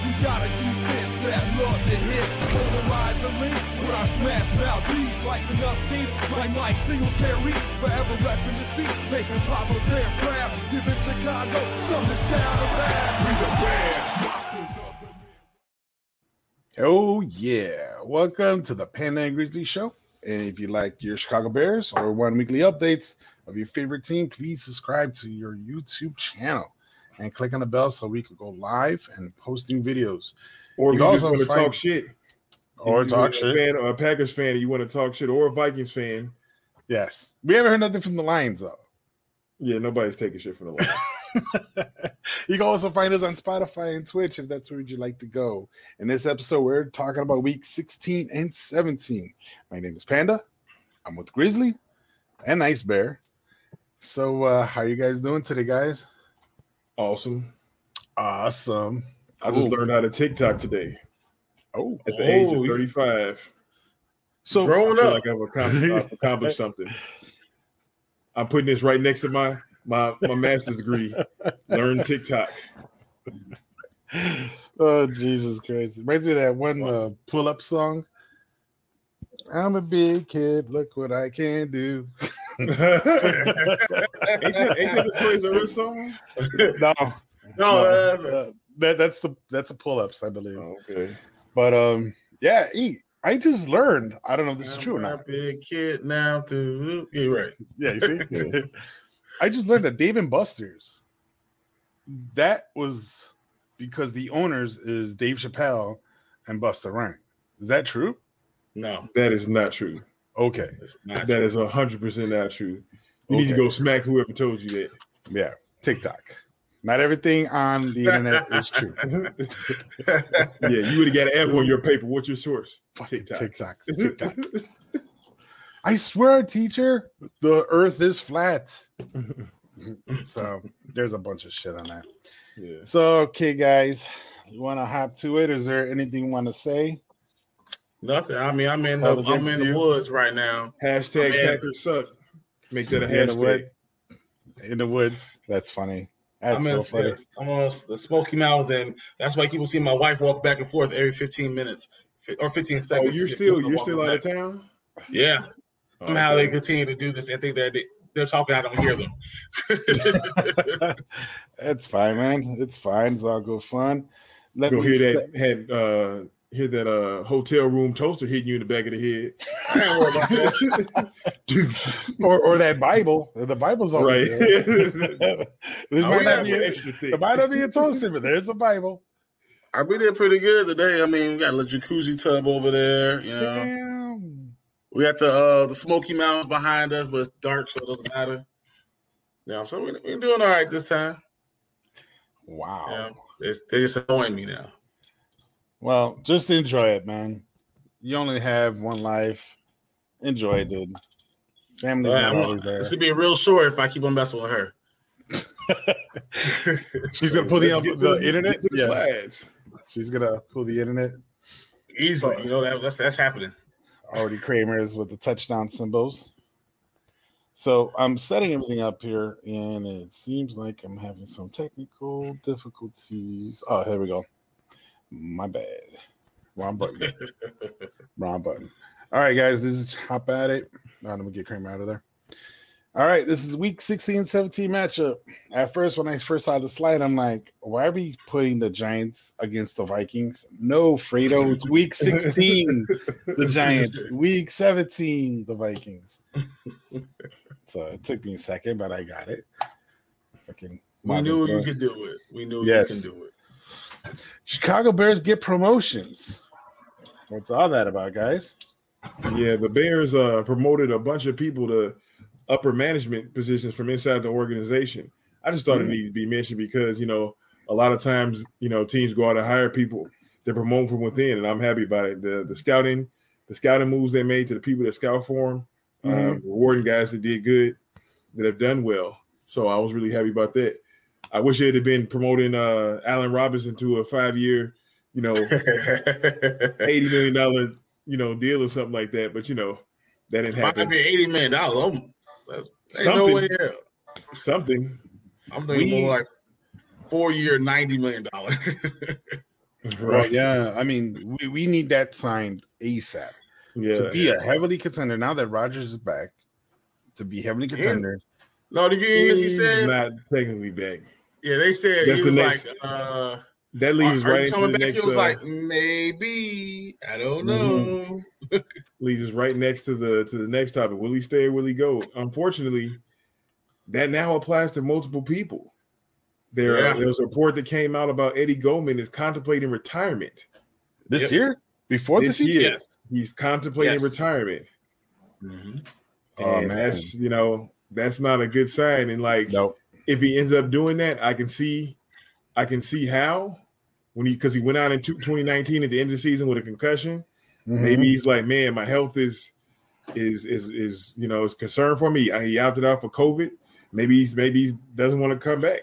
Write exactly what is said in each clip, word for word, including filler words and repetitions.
We gotta do this, that love to hit. Polarize the link with our smash mouth beats. Slicing up teeth like Mike Singletary. Forever repping the seat, making Papa Bear proud. Giving Chicago something to shout about. We the Bears, Monsters of the Midwest. Oh yeah, welcome to the Panda and Grizzly Show. And if you like your Chicago Bears or want weekly updates of your favorite team, please subscribe to your YouTube channel and click on the bell so we could go live and posting videos. Or if You you just also want to find- talk shit, Or If talk you're a shit. fan or a Packers fan, and you want to talk shit, or a Vikings fan. Yes. We haven't heard nothing from the Lions, though. Yeah, nobody's taking shit from the Lions. You can also find us on Spotify and Twitch if that's where you'd like to go. In this episode, we're talking about week sixteen and seventeen. My name is Panda. I'm with Grizzly and Ice Bear. So, uh, how are you guys doing today, guys? Awesome. Awesome. I just Cool. learned how to TikTok today Oh, at the age of oh. thirty-five. So, I Growing feel up. like I've accomplished, I've accomplished something. I'm putting this right next to my my, my master's degree. Learn TikTok. oh, Jesus Christ. Reminds me of that one uh, pull-up song. I'm a big kid. Look what I can do. ain't, that, ain't that the Toys R Us song? no. No, that's a, uh, that, that's the that's a pull-ups, I believe. Oh, okay. But um, yeah, E, I just learned. I don't know if this is true or I'm not. a big kid now too. Yeah, right. Yeah, you see, Yeah. I just learned that Dave and Buster's. That was because the owners is Dave Chappelle and Busta Rhymes. Is that true? No, That is not true. Okay. it's not. That is one hundred percent not true. You need to Okay. go smack whoever told you that. Yeah. TikTok. Not everything on the internet is true. Yeah, you would have got an F on your paper. What's your source? Fucking TikTok. TikTok. TikTok. I swear, teacher, the earth is flat. So there's a bunch of shit on that. Yeah. So, okay, guys, you want to hop to it? Is there anything you want to say? Nothing. I mean, I'm in the Held I'm against in the you? woods right now. Hashtag Man. Packers suck. Make that a In the hashtag. wood. In the woods. That's funny. That's I'm so in funny. yes, I'm on the Smoky Mountains, and that's why people see my wife walk back and forth every fifteen minutes fi- or fifteen Oh, seconds. you're She still feels the you're walk still out back. of town? Yeah. Oh, Somehow they okay. continue to do this and think that they, they're talking. I don't hear them. It's fine, man. It's fine. It's all good fun. Let Go me hear sta- that had uh hear that uh hotel room toaster hitting you in the back of the head. I ain't worried about that. Dude. or or that Bible. The Bible's always Right. there. this Oh, might yeah, not be One a, extra thing. it might not be a toaster, but there's a Bible. I we did pretty good today. I mean, we got a little jacuzzi tub over there. You know, Damn. we got the uh, the Smoky Mountains behind us, but it's dark, so it doesn't matter. Yeah, so we, we're doing all right this time. Wow. Yeah, it's, they're just annoying me now. Well, just enjoy it, man. You only have one life. Enjoy it, dude. Family's All right, not I'm- always there. it's gonna be real short if I keep on messing with her. She's gonna pull the, Let's get to the the- internet. get to the Yeah, slides. she's gonna pull the internet. Easily, you know that that's that's happening. Already Kramer's with the touchdown symbols. So I'm setting everything up here, and it seems like I'm having some technical difficulties. Oh, here we go. My bad. Wrong button. Wrong button. All right, guys, this is hop at it. Now let me get Kramer out of there. All right, this is week sixteen seventeen matchup. At first, when I first saw the slide, I'm like, why are we putting the Giants against the Vikings? No, Fredo, it's week sixteen, the Giants. Week seventeen, the Vikings. So it took me a second, but I got it. Fucking We knew you could do it. We knew Yes. you can do it. Chicago Bears get promotions. What's all that about, guys? Yeah, the Bears uh promoted a bunch of people to upper management positions from inside the organization. I just thought Mm. it needed to be mentioned because, you know, a lot of times, you know, teams go out and hire people to promote from within, and I'm happy about it. The the scouting, the scouting moves they made to the people that scout for them, uh, Mhm. rewarding guys that did good, that have done well. So I was really happy about that. I wish it had been promoting uh, Allen Robinson to a five-year, you know, eighty million dollars, you know, deal or something like that. But, you know, that didn't Might happen. be eighty million dollars. Ain't Something. no way here. Something. I'm thinking We- more like four year, ninety million dollars. Right. Well, yeah. I mean, we, we need that signed ASAP Yeah. to be a heavily contender. Now that Rodgers is back, to be heavily contender. No, the yes, he He's said. not technically back. Yeah, they said That's he the was next- like, uh, That leads us are, are right you into coming the back? next. He was uh, like, maybe. I don't know. Mhm. leads us right next to the to the next topic. Will he stay or will he go? Unfortunately, that now applies to multiple people. There, Yeah. there was a report that came out about Eddie Goldman is contemplating retirement This Yep. year? Before this the season? year. Yes. He's contemplating Yes. retirement, Mm-hmm. Oh, and man. that's you know that's not a good sign. And like, Nope. if he ends up doing that, I can see, I can see how when he because he went out in twenty nineteen at the end of the season with a concussion. Mhm. Maybe he's like, man, my health is is is is you know is concerned for me. He opted out for COVID. Maybe he's maybe he doesn't want to come back.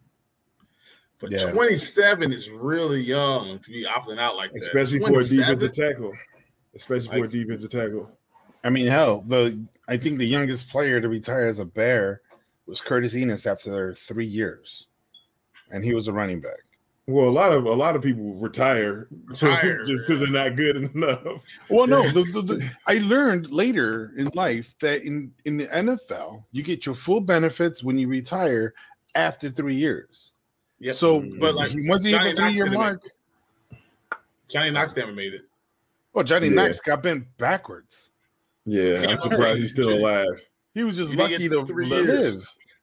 But Yeah. twenty-seven is really young to be opting out like that. Especially for a twenty-seven? defensive tackle. Especially for a Like- defensive tackle. I mean, hell, the I think the youngest player to retire as a Bear was Curtis Enos after three years, and he was a running back. Well, a lot of a lot of people retire, Retire, just because they're not good enough. Well, no, the, the, the, I learned later in life that in, in the N F L, you get your full benefits when you retire after three years. Yep. So, But like he once he hit Johnny the three year Knox mark, Johnny Knox never made it. well, Johnny Yeah. Knox got bent backwards. Yeah, I'm surprised he's still alive. He was just He didn't lucky get to three live. years.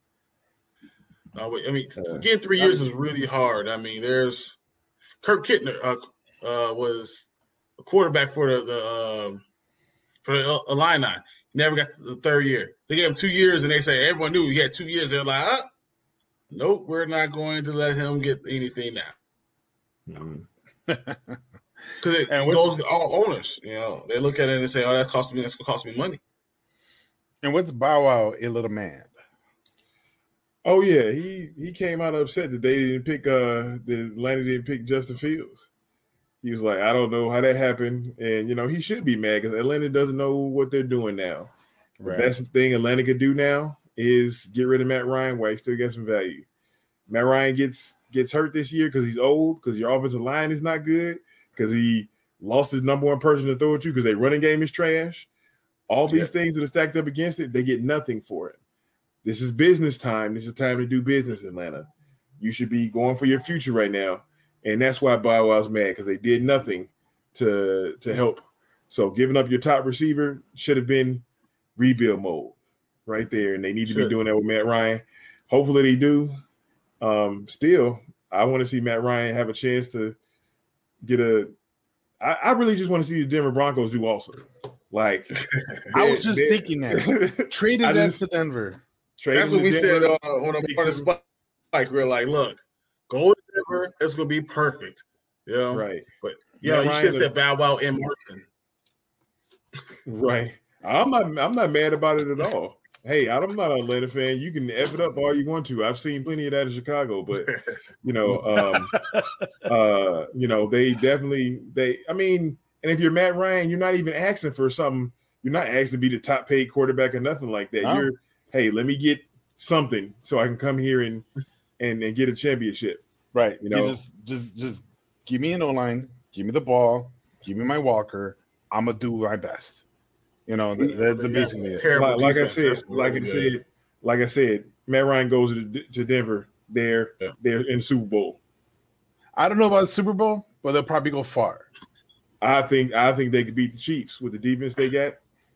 No, wait, I mean, Uh, getting three years is really hard. I mean, there's Kirk Kittner uh, uh, was a quarterback for the, the um, for the Illini. He never got the third year. They gave him two years, and they say everyone knew he had two years. They're like, ah, nope, we're not going to let him get anything now. Mhm. Because it And what- goes to all owners. You know, they look at it and say, "Oh, that cost me. That's gonna cost me money." And what's Bow Wow a little mad? Oh yeah, he he came out upset that they didn't pick uh the Atlanta didn't pick Justin Fields. He was like, I don't know how that happened, and you know he should be mad because Atlanta doesn't know what they're doing now. Right. The best thing Atlanta could do now is get rid of Matt Ryan while he still gets some value. Matt Ryan gets gets hurt this year because he's old, because your offensive line is not good, because he lost his number one person to throw at you because their running game is trash. All these Yeah. things that are stacked up against it, they get nothing for it. This is business time. This is time to do business, Atlanta. You should be going for your future right now. And that's why Bow Wow's mad, because they did nothing to, to help. So giving up your top receiver should have been rebuild mode right there. And they need to Should. be doing that with Matt Ryan. Hopefully they do. Um, still, I want to see Matt Ryan have a chance to get a I, I really just want to see the Denver Broncos do also. Like I was just thinking that. Trade his I ass just- to Denver. trade That's him what to we said Denver. uh, on Take the some- spot. Like we're like, look, go to Denver. It's gonna be perfect. You know, Right, But you know, Matt you Ryan should have said Bow Wow and Martin. right. I'm not. I'm not mad about it at all. Hey, I'm not an Atlanta fan. You can F it up all you want to. I've seen plenty of that in Chicago, but you know, um, uh, you know, they definitely they. I mean, and if you're Matt Ryan, you're not even asking for something. You're not asking to be the top paid quarterback or nothing like that. No. You're, hey, let me get something so I can come here and and, and get a championship. Right. You You know? just just just give me an O line, give me the ball, give me my Walker. I'm gonna do my best. You know, that, that's basically it. Terrible Like, like I defense. said, That's like I really good. said, like I said, Matt Ryan goes to, to Denver. They're Yeah. they're in the Super Bowl. I don't know about the Super Bowl, but they'll probably go far. I think I think they could beat the Chiefs with the defense they got.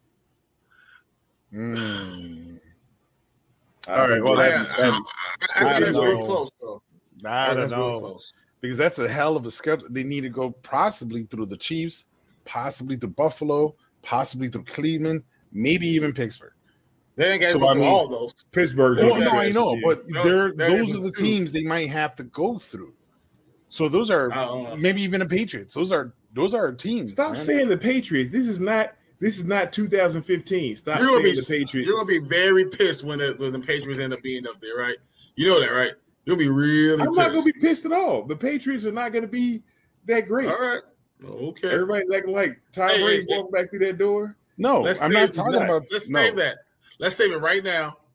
Mm. I All right, think well, they- that's- I, that's- I, I I think that's don't real know. close, though. I don't That's real know close. because that's a hell of a schedule. They need to go possibly through the Chiefs, possibly through Buffalo, possibly through Cleveland, maybe even Pittsburgh. They ain't got to So, go I through mean- all those. Pittsburgh. Well, Yeah, no, I trash know, this but year. No, they're that those is are the true. teams they might have to go through. So those are I don't know. maybe even the Patriots. Those are those are teams. Stop man. saying the Patriots. This is not this is not two thousand fifteen. Stop You're saying gonna be the Patriots. you're gonna be very pissed when the, when the Patriots end up being up there, right? You know that, right? You're gonna be really I'm pissed. not gonna be pissed at all. The Patriots are not gonna be that great. All right. Okay. Everybody's acting like Tom Hey, Brady hey, walked back through that door. No, Let's I'm save not talking that. about. Let's no. save that. Let's save it right now.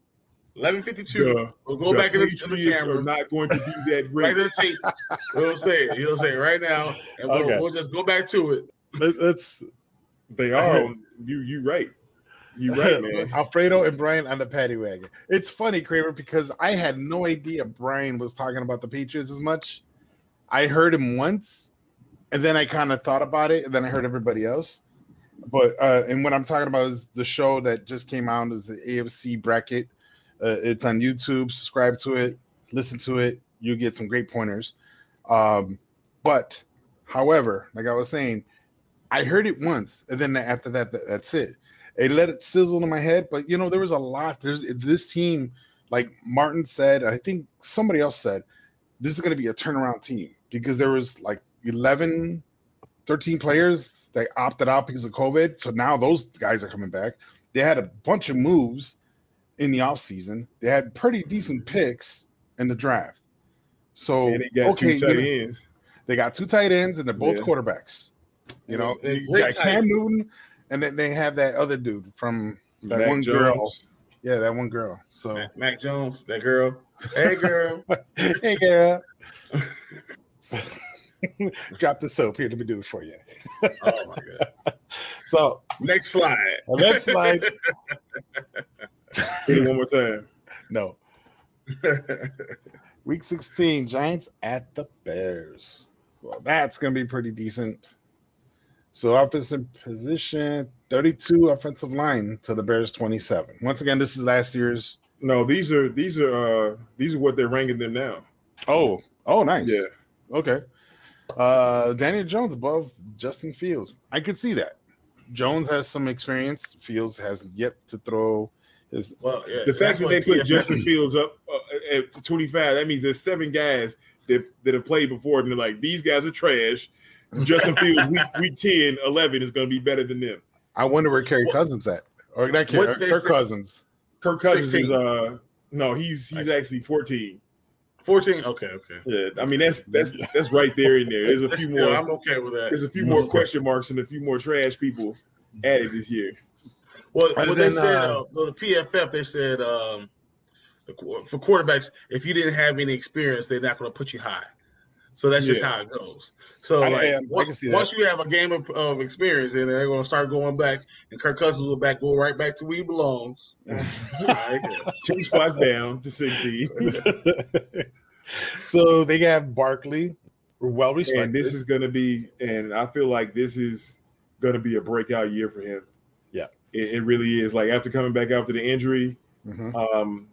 eleven fifty-two. The, We'll go the back in the, in the Patriots camera. are not going to be that Right great. to the tape. He'll say it. He'll say it right now, and we'll, Okay. we'll just go back to it. Let- Let's They are. On, you you right. You right, man. Alfredo and Brian on the paddy wagon. It's funny, Kramer, because I had no idea Brian was talking about the Patriots as much. I heard him once, and then I kind of thought about it, and then I heard everybody else. But uh, and what I'm talking about is the show that just came out is the A F C bracket. Uh, it's on YouTube. Subscribe to it, listen to it. You get some great pointers. Um, but, however, like I was saying, I heard it once, and then after that, that that's it. It let it sizzle in my head. But you know, there was a lot. There's this team, like Martin said. I think somebody else said, this is going to be a turnaround team because there was like eleven, thirteen players that opted out because of COVID. So now those guys are coming back. They had a bunch of moves in the offseason. They had pretty decent picks in the draft. So And they got okay, two tight you know, ends. they got two tight ends and they're both Yeah. quarterbacks. You know, They're you great got tight Cam ends. Newton, and then they have that other dude from that Mac one girl. Jones. Yeah, that one girl. So Mac, Mac Jones, that girl. Hey, girl. hey, girl. Drop the soap here. Let me do it for you. Oh my god. So Next slide. let's slide. Hit it one more time. No. Week sixteen, Giants at the Bears. So that's going to be pretty decent. So offensive position, thirty-two offensive line to the Bears twenty-seven. Once again, this is last year's. No, these are these are uh these are what they're ranking them now. Oh, oh, nice. Yeah. Okay. Uh, Daniel Jones above Justin Fields. I could see that. Jones has some experience. Fields has yet to throw his. Well, yeah, The fact that's that what they P put F F Justin Fields up uh, at twenty-five, that means there's seven guys that, that have played before, and they're like, these guys are trash. Justin Fields, week, week ten, eleven is going to be better than them. I wonder where Kerry What- Cousins at, or not Kerry, what uh, they Kirk say- Cousins. Kirk Cousins is, sixteen. uh, no, he's he's actually fourteen. fourteen. Okay, okay. Yeah, I mean, that's that's that's right there in there. There's a That's few still, more. I'm okay with that. There's a few more question marks and a few more trash people added this year. Well, Other what they than, said, uh, uh, the P F F, they said um, the, for quarterbacks, if you didn't have any experience, they're not going to put you high. So that's just Yeah. how it goes. So I- like, I- I once, can see that. once you have a game of, of experience, then they're going to start going back, and Kirk Cousins will back go right back to where he belongs. All right, yeah. Two spots down to sixteen. So they have Barkley, well respected. And this is going to be, and I feel like this is going to be a breakout year for him. Yeah. It, it really is. Like after coming back after the injury, Mhm. um,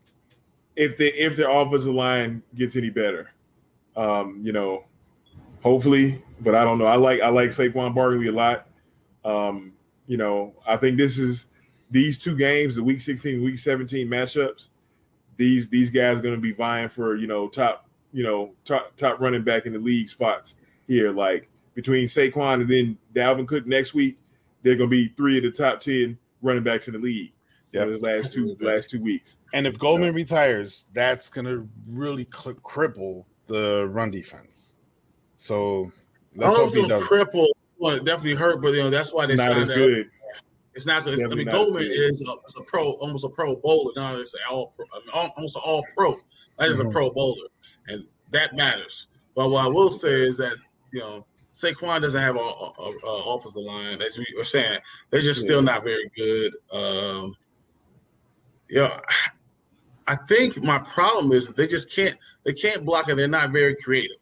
if the if their offensive line gets any better, um, you know, hopefully, but I don't know. I like I like Saquon Barkley a lot. Um, you know, I think this is these two games, the week sixteen, week seventeen matchups. These these guys are going to be vying for, you know, top, you know, top top running back in the league spots here. Like between Saquon and then Dalvin Cook next week, they're going to be three of the top ten running backs in the league. Yeah, Yep. those last two last two weeks. And if Goldman retires, that's going to really cl- cripple the run defense. So I don't let's know hope if he it's does. cripple. Well, it definitely hurt, but you know that's why they Not signed as that. good. It's not good. I Definitely mean, not as Goldman good. is a, is a pro, almost a pro bowler. Now it's an all pro, I mean, al- almost an all pro. That is Mhm. a pro bowler, and that matters. But what I will say is that you know Saquon doesn't have a, a, a offensive line. As we were saying, they're just still Yeah. not very good. Um, yeah, I think my problem is that they just can't. They can't block and they're not very creative.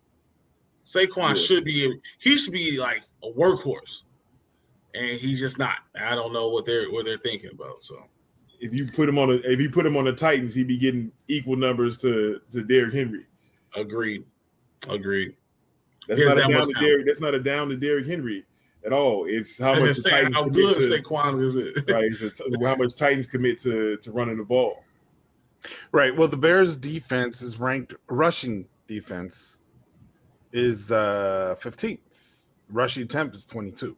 Saquon Yes. should be. He should be like a workhorse. And he's just not. I don't know what they're what they're thinking about. So If you put him on a if you put him on the Titans, he'd be getting equal numbers to to Derrick Henry. agreed, agreed. That's He has not a that down much to talent. Derrick. That's not a down to Derrick Henry at all. It's how I'm much just the saying Titans how commit good to, Saquon is. It. right? It's the- how much Titans commit to to running the ball. Right. Well, the Bears' defense is ranked rushing defense is uh, fifteenth. Rushing attempt is twenty-two.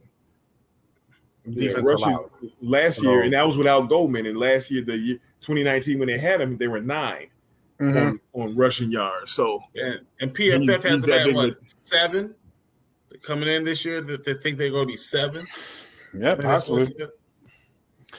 Yeah, Defense rushing- allowed. Last So- year, and that was without Goldman. And last year, the year twenty nineteen, when they had him, they were nine Mhm. on, on rushing yards. So And, and P F F He's- has he's them that at big what of seven coming in this year. That they think they're going to be seven. Yeah, I think that's what possibly. it's-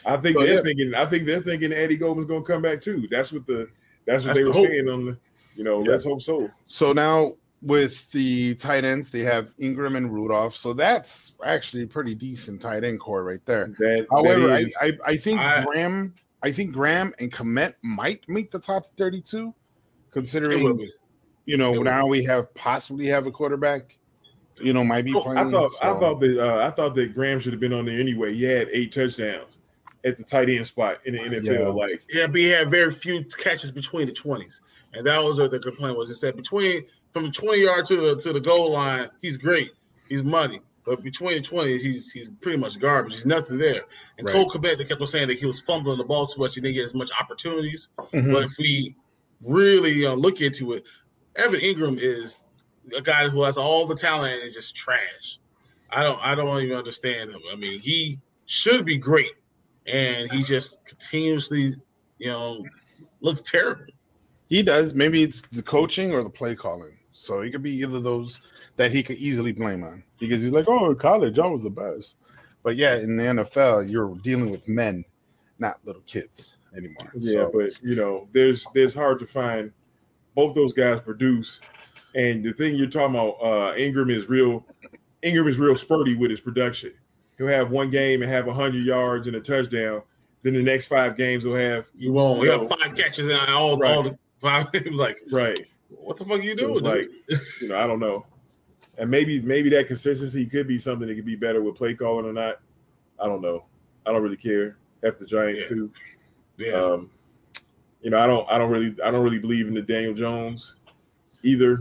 I think So, they're yeah. thinking. I think they're thinking Eddie Goldman's going to come back too. That's what the. That's what That's they the were hope. saying on the. You know, Yeah. let's hope so. So now with the tight ends, they have Ingram and Rudolph. So that's actually a pretty decent tight end core right there. That, However, that I, is, I I think I- Graham, I think Graham and Komet might make the top thirty-two, It will considering be. you know It will now we have possibly have a quarterback. You know, might be Oh, playing. I thought. I so- thought that. Uh, I thought that Graham should have been on there anyway. He had eight touchdowns at the tight end spot in the N F L. Yeah. Like, Yeah, but he had very few catches between the twenties, and that was what the complaint was. It said between from the twenty yard to the to the goal line, he's great, he's money, but between the twenties, he's he's pretty much garbage. He's nothing there. And Right. Cole Kmet, they kept on saying that he was fumbling the ball too much, he didn't get as much opportunities. Mhm. But if we really uh, look into it, Evan Ingram is a guy who has all the talent and is just trash. I don't I don't even understand him. I mean, he should be great, and he just continuously, you know, looks terrible. He does. Maybe it's the coaching or the play calling. So he could be either of those that he could easily blame on because he's like, oh, in college, I was the best. But yeah, in the N F L, you're dealing with men, not little kids anymore. yeah, So, but you know, there's there's hard to find. Both those guys produce, and the thing you're talking about, uh, Ingram is real. Ingram is real spurty with his production. He'll have one game and have a hundred yards and a touchdown. Then the next five games he'll have You won't. We you have know, five catches and all Right. all the five. It was like, right. what the fuck are you So doing? it's dude? like, you know, I don't know. And maybe maybe that consistency could be something that could be better with play calling or not. I don't know. I don't really care. F the Giants Yeah. too. yeah. Um, you know, I don't I don't really I don't really believe in the Daniel Jones either.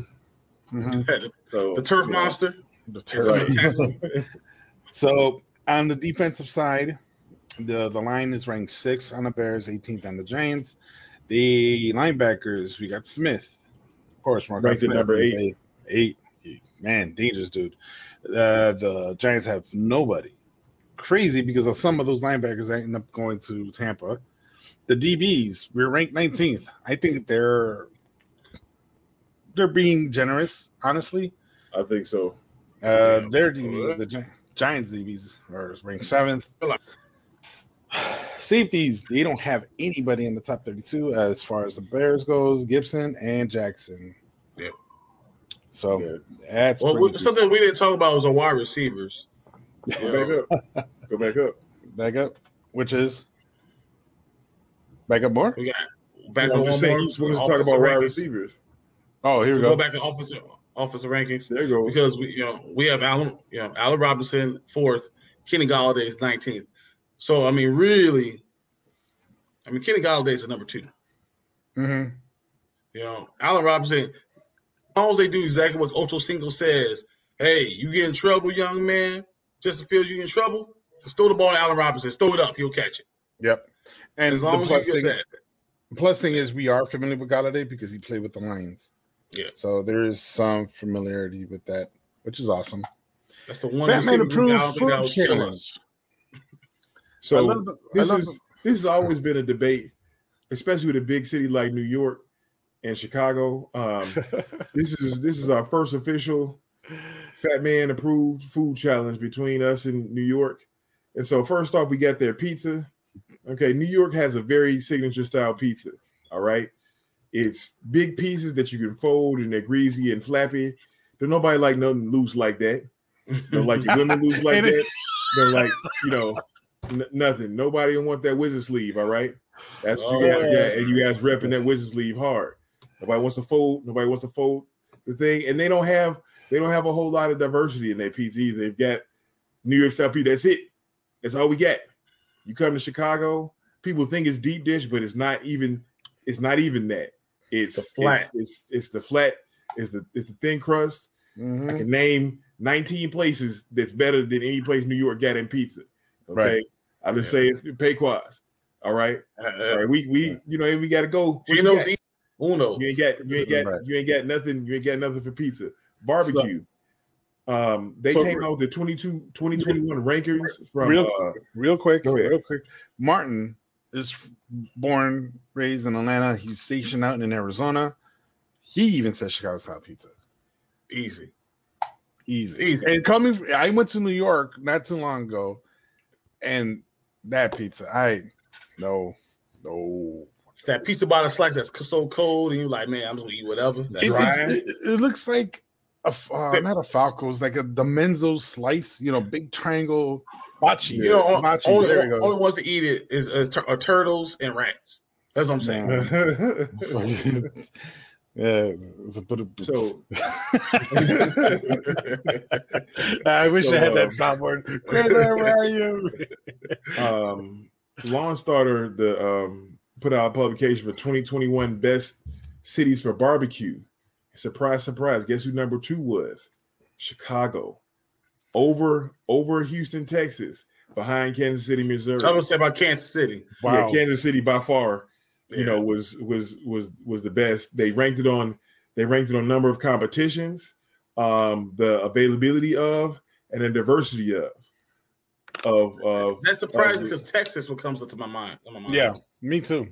mhm. So the turf you know, monster. The terrible. Right. So on the defensive side, the the line is ranked sixth on the Bears, eighteenth on the Giants. The linebackers, we got Smith, of course, Marcus Ranked at Smith number is eight. a- eight. Man, dangerous dude. Uh, the Giants have nobody. Crazy because of some of those linebackers that end up going to Tampa. The D Bs, we're ranked nineteenth. I think they're they're being generous, honestly. I think so. Uh, Yeah. their D Bs, the Gi- Giants D Bs, are ranked seventh. Safeties, they don't have anybody in the top thirty-two as far as the Bears goes. Gibson and Jackson. Yep. So Yeah. that's Well, pretty we, something we didn't talk about was our wide receivers. You Go know, back up. Go back up. back up, which is back up more. we got back I'm on just one saying, more you supposed to talk offensive about wide rankings. receivers. Oh, here So we go go. back in offensive offensive rankings There you go. because we you know we have Allen you know Allen Robinson fourth, Kenny Galladay is nineteenth. So I mean, really, I mean Kenny Galladay is the number two. hmm You know, Allen Robinson. As long as they do exactly what Ocho Cinco says, hey, you get in trouble, young man. Justin Fields, you in trouble. Just throw the ball to Allen Robinson. Just throw it up. He'll catch it. Yep. And As the long as plus you get thing, that. the plus thing is we are familiar with Galladay because he played with the Lions. Yeah. So there is some familiarity with that, which is awesome. That's the one Fat Man receiver group that I don't approved think that food would kill challenge. us. I So love the- I this love is the- this has always been a debate, especially with a big city like New York and Chicago. Um, this is this is our first official Fat Man approved food challenge between us and New York. And so first off, we got their pizza. Okay, New York has a very signature style pizza. All right. It's big pieces that you can fold and they're greasy and flappy. Don't nobody like nothing loose like that. Don't like your women loose like And it- that. Don't like, you know, n- nothing. Nobody don't want that wizard sleeve, all right? That's what you guys Oh. got. And you guys repping that wizard sleeve hard. Nobody wants to fold. Nobody wants to fold the thing. And they don't have they don't have a whole lot of diversity in their pizzas. They've got New York style pizza. That's it. That's all we got. You come to Chicago, people think it's deep dish, but it's not even. It's not even that. It's The flat. It's, it's it's the flat. It's the it's the thin crust. Mhm. I can name nineteen places that's better than any place New York got in pizza. Okay, Right. I'll just Yeah. say it's Pequois. All right, Uh, all right. We we you know we got to go. What you Geno's got? eat Uno. You ain't got you ain't got Right. you ain't got nothing. You ain't got nothing for pizza. Barbecue. um, they so- came out with the twenty-two, twenty twenty-one rankings from Real- uh, Real quick, Go ahead. real quick. Martin is born, raised in Atlanta. He's stationed out in Arizona. He even says Chicago style pizza. Easy. Easy. Easy. And coming, I went to New York not too long ago, and that pizza. I no, no. It's that pizza by the slice that's so cold, and you're like, man, I'm just gonna eat whatever. That's It, dry. it, it, it looks like a uh, not a Falco's, like a Dimenzo slice. You know, big triangle. Bachi. You know, Bachi. only, There we go. only ones to eat it is, is tur- are turtles and rats. That's what I'm saying. Yeah, it's a bit of So I wish So, I had that um, soundboard. Where, where are you? um, Lawn Starter the um, put out a publication for twenty twenty-one best cities for barbecue. Surprise, surprise! Guess who number two was? Chicago, over over Houston, Texas, behind Kansas City, Missouri. I was gonna say about Kansas City. Wow. Yeah, Kansas City by far, you Yeah. know, was was was was the best. They ranked it on they ranked it on number of competitions, um, the availability of, and the diversity of of of. That's surprising of- because Texas what comes into my mind. In my mind. Yeah, me too.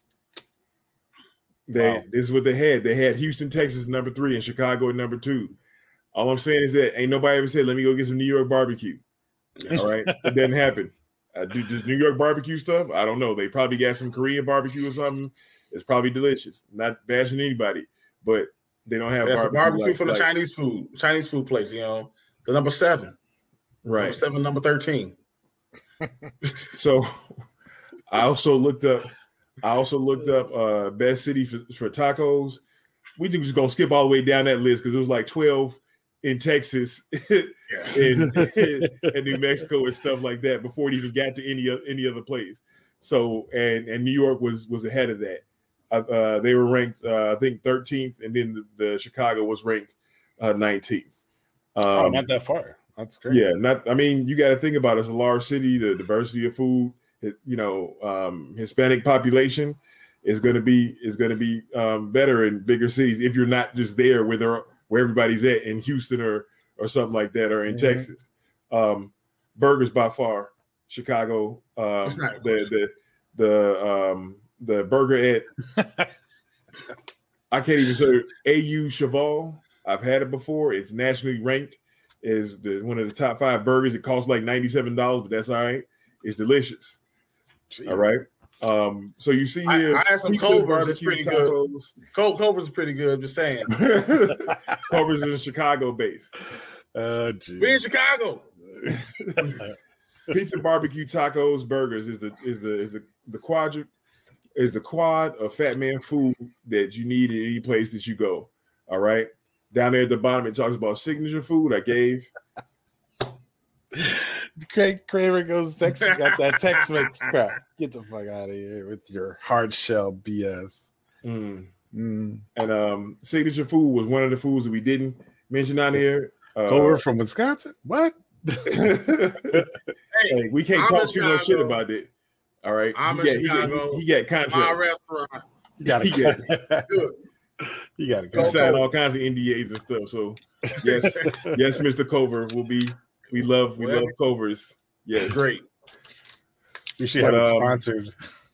They Wow. this is what they had. They had Houston, Texas number three, and Chicago at number two. All I'm saying is that ain't nobody ever said, "Let me go get some New York barbecue." All right, it doesn't happen. Uh, do does New York barbecue stuff? I don't know. They probably got some Korean barbecue or something. It's probably delicious. Not bashing anybody, but they don't have That's a barbecue, barbecue like- from the like- Chinese food, Chinese food place. You know, the number seven, number right? seven, number thirteen. So I also looked up. I also looked up uh, best city for, for tacos. We just gonna skip all the way down that list because it was like twelve in Texas, Yeah. in, in New Mexico and stuff like that before it even got to any o- any other place. So and and New York was was ahead of that. Uh, uh, they were ranked, uh, I think, thirteenth, and then the, the Chicago was ranked uh, nineteenth. Um, Oh, not that far. That's great. yeah, not. I mean, you got to think about it. It's a large city. The diversity of food, it, you know, um, Hispanic population is going to be is going to be um, better in bigger cities if you're not just there where they're where everybody's at in Houston or or something like that or in Mhm. Texas. Um, burgers by far, Chicago. Um, It's not a the the the um, the burger at I can't even say A U Cheval. I've had it before. It's nationally ranked as the one of the top five burgers. It costs like ninety-seven dollars, but that's all right. It's delicious. Jeez. All right. Um, so you see I- here, I had some pizza, Culver's, it's barbecue, pretty good. tacos. Col- Culver's is pretty good. Just saying. Culver's is Chicago based. Uh, We in geez. Chicago. Pizza, barbecue, tacos, burgers is the is the is the the quadrant is the quad of Fat Man food that you need in any place that you go. All right. Down there at the bottom, it talks about signature food. I gave. Craig Kramer goes Texas got that Tex-Mex crap. Get the fuck out of here with your hard shell B S. Mm. Mm. And um, signature food was one of the foods that we didn't mention on here. Uh, Over from Wisconsin? What? Hey, hey, we can't I'm talk in too much shit Chicago. about it. All right. I'm he in got, he got- Chicago. He, he got my contracts. restaurant. You gotta He got- Good. You gotta He go. signed all kinds of N D As and stuff. So yes, yes, Mister Cover will be. We love we Well, love Covers. Yes, Great. You should But, have it um, sponsored.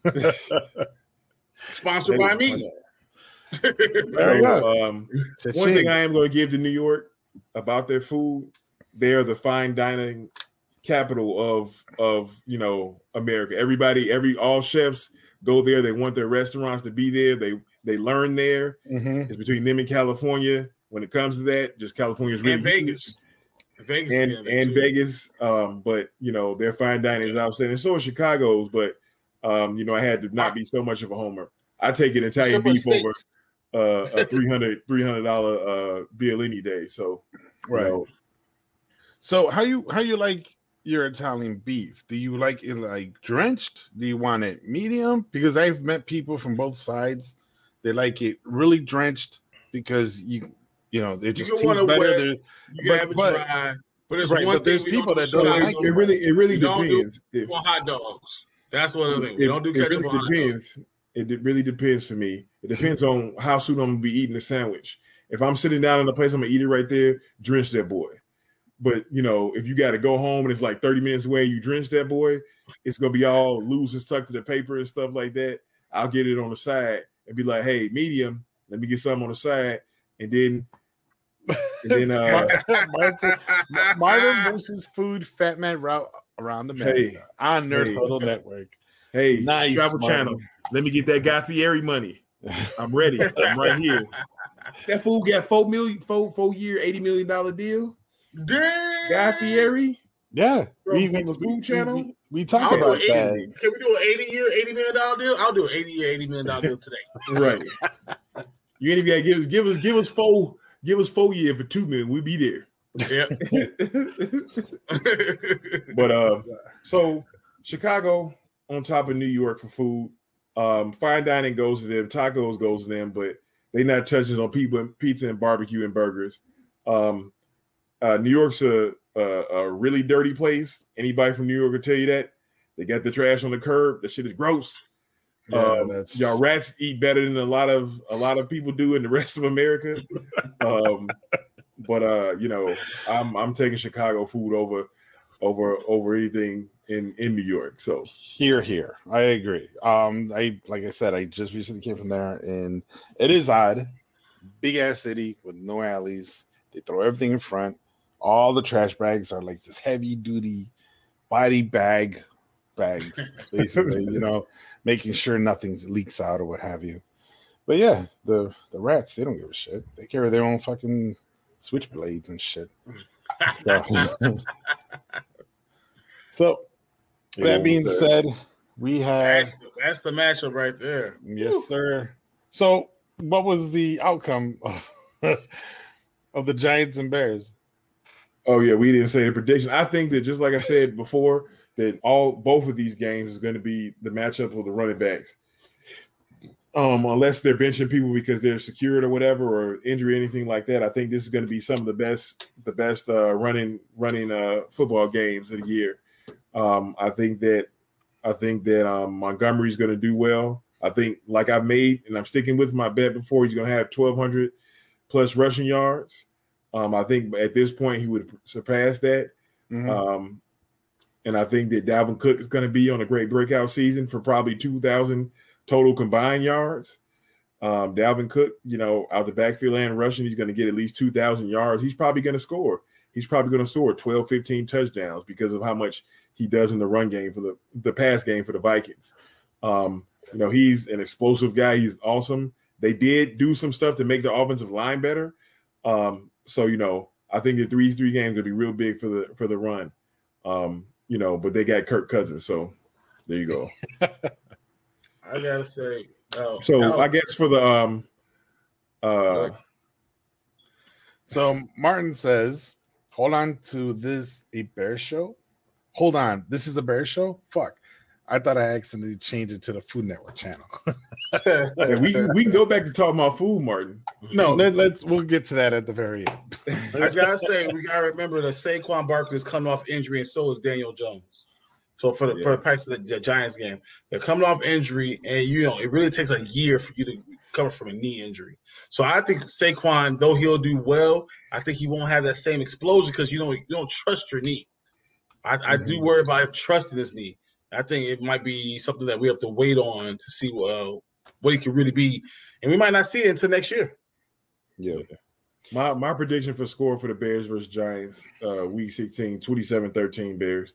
Sponsored by me. There you So, go. um, one thing I am going to give to New York about their food, they are the fine dining capital of of you know America. Everybody, every all chefs go there. They want their restaurants to be there. They they learn there. Mm-hmm. It's between them and California. When it comes to that, just California is really And Vegas. Vegas. and is in there, and too. Vegas. Um, but you know their fine dining is outstanding. So is Chicago's. But um, you know I had to not be so much of a homer. I take an Italian Triple beef steaks. over uh, a three hundred three hundred dollar uh, bill any day. So you Right. know, So how you how you like your Italian beef? Do you like it like drenched? Do you want it medium? Because I've met people from both sides. They like it really drenched because you you know it just can tastes want it better. wet. They're- You But- can have it but- dry. But there's Right, one but there's thing we people don't that do don't so Chicago. like it, it really it really We don't do- depends. We If, want hot dogs. That's one of the things. We it, don't do it ketchup really on hot dogs. depends. It de- really depends for me. It depends on how soon I'm gonna be eating the sandwich. If I'm sitting down in the place, I'm gonna eat it right there. Drench that boy. But you know, if you got to go home and it's like thirty minutes away, you drench that boy. It's gonna be all loose and stuck to the paper and stuff like that. I'll get it on the side and be like, "Hey, medium. Let me get something on the side," and then, and then, uh, Martin, Martin versus food, Fat Man route around America Hey, on Nerd hey. Huddle Network. Hey, Nice, Travel Martin. Channel. Let me get that Guy Fieri money. I'm ready. I'm right here. That fool got four million, four, four year, eighty million dollar deal. Damn. Guy Fieri Yeah, from, we, from we, the Food we, Channel. we, we talked I'll do about an eighty. that. Can we do an eighty year, eighty million dollar deal? I'll do an eighty year, eighty million dollar deal today. Right. You ain't even gotta give us give us give us four give us four years for two million. We'll be there. Yep. But uh, so Chicago on top of New York for food. Um, fine dining goes to them, tacos goes to them, but they not touching on pizza, pizza and barbecue and burgers. Um, uh, New York's a, a a really dirty place. Anybody from New York will tell you that. They got the trash on the curb. The shit is gross. Yeah, um, that's y'all rats eat better than a lot of a lot of people do in the rest of America. um, but uh, you know, I'm I'm taking Chicago food over over over anything in in New York. So here, here. I agree. Um, I like I said, I just recently came from there, and it is odd. Big ass city with no alleys. They throw everything in front. All the trash bags are like this heavy duty body bag bags, basically. You know, making sure nothing leaks out or what have you. But yeah, the the rats, they don't give a shit. They carry their own fucking switchblades and shit. So, so that being said, we have That's, that's the matchup right there. yes, Woo. sir. So, what was the outcome of, of the Giants and Bears? Oh yeah, we didn't say the prediction. I think that just like I said before, that all both of these games is going to be the matchup of the running backs. Um, unless they're benching people because they're secured or whatever, or injury, anything like that. I think this is going to be some of the best, the best uh, running running uh, football games of the year. Um, I think that I think that um, Montgomery's going to do well. I think, like I made, and I'm sticking with my bet before, he's going to have twelve hundred plus rushing yards. Um, I think at this point he would surpass that. Mm-hmm. Um, and I think that Dalvin Cook is going to be on a great breakout season for probably two thousand total combined yards. Um, Dalvin Cook, you know, out the backfield and rushing, he's going to get at least two thousand yards. He's probably going to score. He's probably going to score twelve, fifteen touchdowns because of how much he does in the run game for the, the pass game for the Vikings. Um, you know, he's an explosive guy. He's awesome. They did do some stuff to make the offensive line better. Um, so, you know, I think the three three games going to be real big for the for the run. Um, you know, but they got Kirk Cousins, so there you go. I gotta say, oh, So was, I guess for the um, uh, so Martin says, "Hold on to this a Bear show. Hold on, this is a Bear show. Fuck, I thought I accidentally changed it to the Food Network channel." yeah, we we can go back to talking about food, Martin. No, let, let's we'll get to that at the very end. I gotta say, we gotta remember that Saquon Barkley is coming off injury, and so is Daniel Jones. So for the Yeah. for the price of the, the Giants game, they're coming off injury, and you know it really takes a year for you to recover from a knee injury. So I think Saquon, though he'll do well, I think he won't have that same explosion because you don't you don't trust your knee. I, mm-hmm. I do worry about him trusting his knee. I think it might be something that we have to wait on to see uh, what he can really be, and we might not see it until next year. Yeah. My my prediction for score for the Bears versus Giants, uh, week sixteen, twenty-seven thirteen Bears.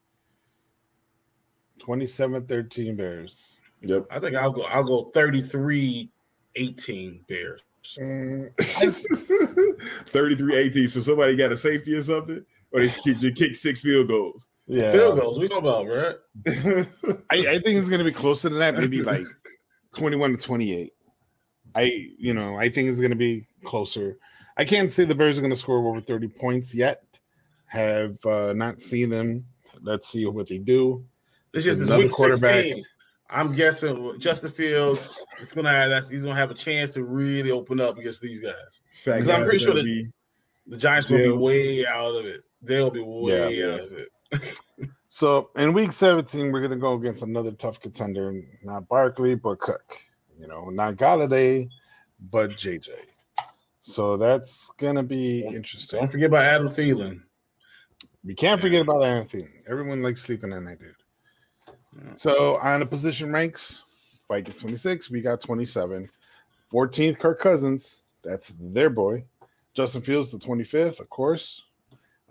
twenty-seven thirteen Bears. Yep. I think I'll go I'll go thirty-three eighteen Bears. Mm, thirty-three eighteen. So somebody got a safety or something? Or they kick, kick six field goals? Yeah. Field goals, we know about, right? I, I think it's gonna be closer to that, maybe like twenty-one to twenty-eight. I you know, I think it's gonna be closer. I can't say the Bears are gonna score over thirty points yet. Have uh, not seen them. Let's see what they do. It's just another week quarterback. sixteen. I'm guessing Justin Fields is gonna have that's he's gonna have a chance to really open up against these guys. Because I'm pretty sure that be, the Giants will be way out of it. They'll be way yeah, out of it. So in week seventeen, we're gonna go against another tough contender, not Barkley, but Cook. You know, not Galladay, but J J. So that's gonna be don't, interesting. Don't forget about Adam Thielen. We can't forget about Adam Thielen. Everyone likes sleeping on that dude. Yeah. So on the position ranks, Vikings twenty-six, we got twenty-seven. fourteenth, Kirk Cousins. That's their boy. Justin Fields, the twenty-fifth, of course.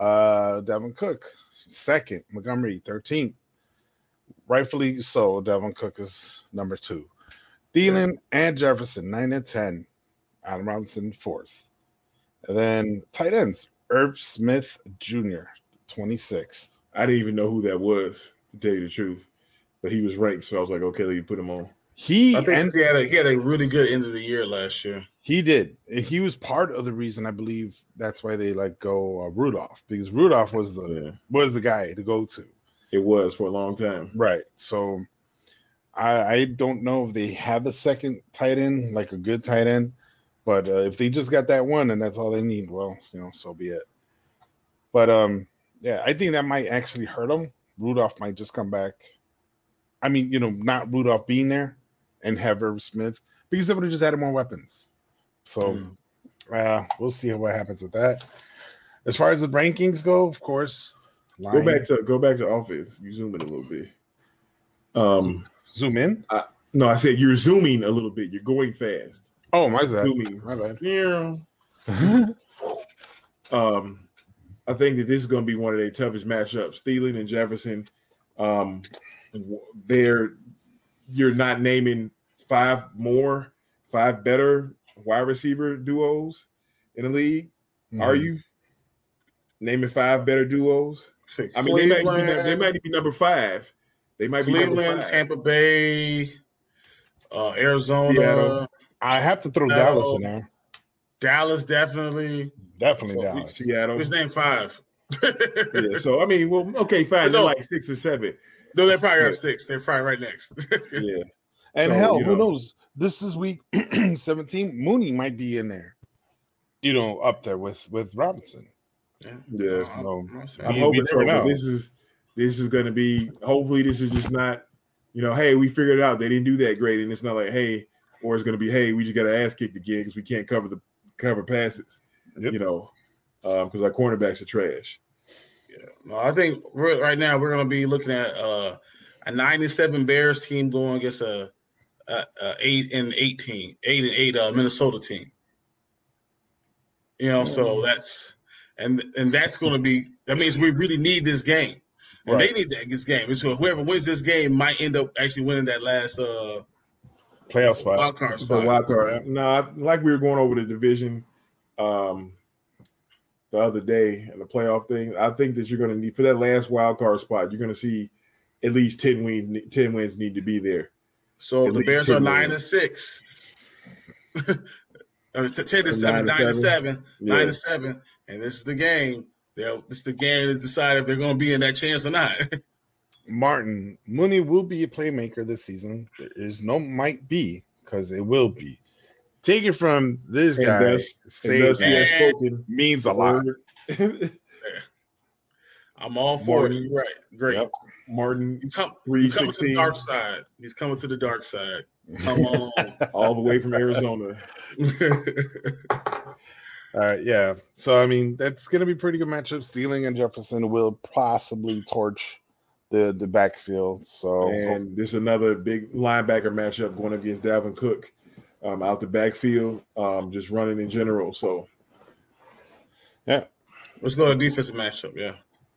Uh, Devin Cook, second. Montgomery, thirteenth. Rightfully so, Devin Cook is number two. Thielen and Jefferson, nine and ten. Allen Robinson, fourth. And then tight ends, Irv Smith Junior, twenty-sixth. I didn't even know who that was, to tell you the truth. But he was ranked, so I was like, okay, let me put him on. He I think and, he had a he had a really good end of the year last year. He did. He was part of the reason, I believe, that's why they let go uh, Rudolph, because Rudolph was the Yeah. was the guy to go to. It was for a long time. Right. So I, I don't know if they have a second tight end, like a good tight end, but uh, if they just got that one and that's all they need, well, you know, so be it. But um, yeah, I think that might actually hurt them. Rudolph might just come back. I mean, you know, not Rudolph being there and have Irv Smith, because they would have just added more weapons. So Mm. uh, we'll see what happens with that. As far as the rankings go, of course, Go line, back to go back to offense. You zoom in a little bit. Um, zoom in. no, I said you're zooming a little bit. You're going fast. Oh, my bad. Zooming. My bad. Yeah. Um, I think that this is going to be one of their toughest matchups. Thielen and Jefferson. Um, they're you're not naming five more, five better wide receiver duos in the league. Are Mhm. you naming five better duos? See, I mean, they might, be, Cleveland, they might be number five. They might be number Cleveland, five. Tampa Bay, uh, Arizona, Seattle. I have to throw Seattle. Dallas in there. Dallas, definitely. Definitely So we- Dallas. Seattle. Who's name five? Yeah, so I mean, well, okay, fine. They're No. like six or seven. No, they probably have Yeah. six. They're probably right next. Yeah. And So, hell, you who know. knows? This is week seventeen. Mooney might be in there. You know, up there with with Robinson. Yeah. I'm- No. I'm saying- I'm We- hoping we so, never but know. this is this is going to be. Hopefully, this is just not. You know, hey, we figured it out. They didn't do that great, and it's not like, hey, or it's going to be, hey, we just got to ass kicked again because we can't cover the cover passes. Yep. You know, because our cornerbacks are trash. Yeah. No, I think we're, right now we're going to be looking at uh, a nine and seven Bears team going against a, a, a eight and eighteen, eight and eight uh, Minnesota team. You know, so that's and and that's going to be. That means we really need this game, and Right. they need that this game. And so whoever wins this game might end up actually winning that last uh, Playoff spot. wild card The spot. wild card. No, I- like we were going over the division um, the other day and the playoff thing. I think that you're going to need for that last wild card spot. You're going to see at least ten wins. Ten wins need to be there. So At the least Bears ten are nine wins. and six. I mean, t- ten to Nine seven, and nine to seven? seven, Yeah. nine to seven, and this is the game. They'll, this is the game to decide if they're going to be in that chance or not. Martin, Mooney will be a playmaker this season. There is no might be, because it will be. Take it from this And guy. thus, saying and thus he that has spoken. means a lot. I'm all for it. You're right. Great. Yep. Martin You come, three you coming to the sixteen dark side. He's coming to the dark side. Come on. all the way from Arizona. All right, yeah. So I mean, that's gonna be pretty good matchup. Stealing and Jefferson will possibly torch the the backfield. So And this is another big linebacker matchup going against Dalvin Cook um, out the backfield, um, just running in general. So yeah. Let's go to defensive matchup. Yeah.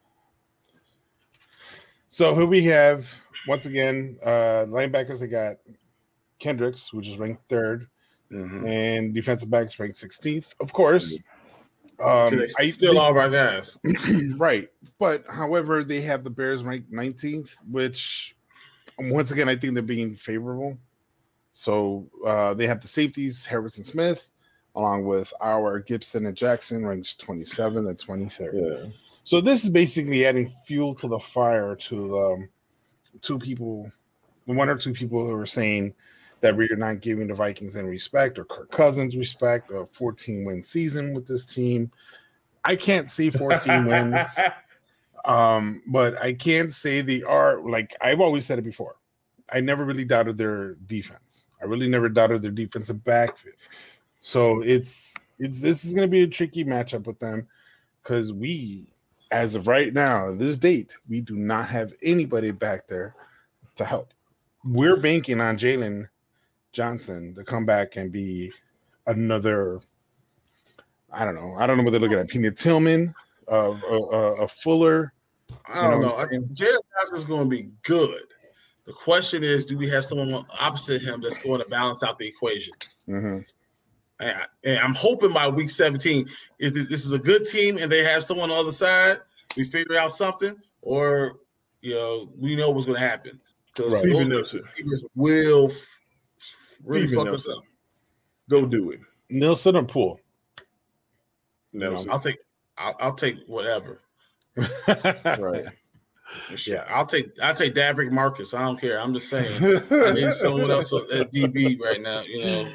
So who we have once again, uh linebackers. I got Kendricks, which is ranked third, Mm-hmm. and defensive backs ranked sixteenth. Of course, um, they I still all of our guys. right. But however, they have the Bears ranked nineteenth, which once again I think they're being favorable. So uh, they have the safeties, Harrison Smith, along with our Gibson and Jackson, ranked twenty-seventh and twenty-third. yeah, So this is basically adding fuel to the fire to um, two people, one or two people who are saying that we're not giving the Vikings any respect or Kirk Cousins respect. A fourteen win season with this team. I can't see fourteen wins, um, but I can say they are, like I've always said it before. I never really doubted their defense. I really never doubted their defensive backfield. So it's it's this is going to be a tricky matchup with them because we, as of right now, this date, we do not have anybody back there to help. We're banking on Jalen Johnson to come back and be another. I don't know. I don't know what they're looking at. Pena Tillman, uh, a, a, a fuller. I You know don't know. what I'm saying? Jalen Johnson is going to be good. The question is, do we have someone opposite him that's going to balance out the equation? Mm-hmm. And, I, and I'm hoping by week seventeen, if this this is a good team and they have someone on the other side, we figure out something, or you know, we know what's going to happen because Right. Steven those Nelson. teams will f- f- really Steven fuck Nelson. us up. Go do it. Nelson or Poole? Nelson. I'll take, I'll, I'll take whatever. Right. Yeah. I'll take, I'll take Davrick Marcus. I don't care. I'm just saying, I need someone else at D B right now. You know.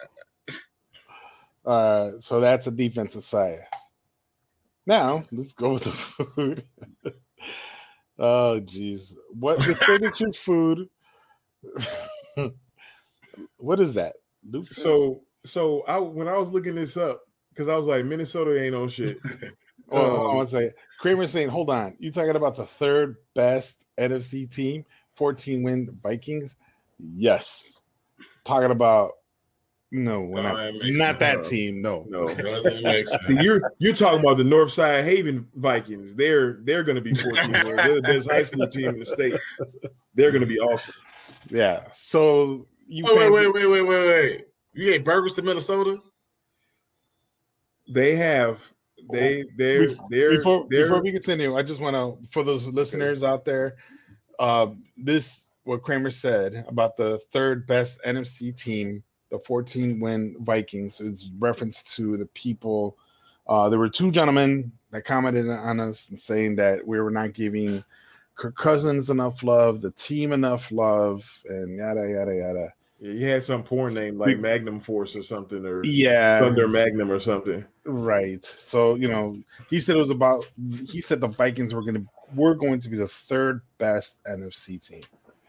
Uh, so that's a defensive side. Now let's go with the food. Oh, geez, what the signature food? What is that? Lupus? So, so I when I was looking this up because I was like, Minnesota ain't on shit. Oh, hold on Um, one second. Kramer's saying, hold on. You talking about the third best N F C team, fourteen win Vikings? Yes. Talking about no, we're No, not, it makes not that sense. team. No. No, It doesn't make sense. See, you're you're talking about the Northside Haven Vikings. They're they're going to be fourteen wins. They're the best high school team in the state. They're going to be awesome. Yeah. So you Wait, wait, fans- wait, wait, wait, wait, wait. You ate burgers to Minnesota? They have they they're Bef- they're before they're before we continue, I just want to, for those listeners out there, uh, this what Kramer said about the third best N F C team, the fourteen win Vikings, is reference to the people. Uh, there were two gentlemen that commented on us and saying that we were not giving Kirk Cousins enough love, the team enough love, and yada yada yada. yeah, you had some porn name like Magnum Force or something or Yeah, Thunder Magnum or something. right. So you know, he said it was about. He said the Vikings were going to were going to be the third best N F C team.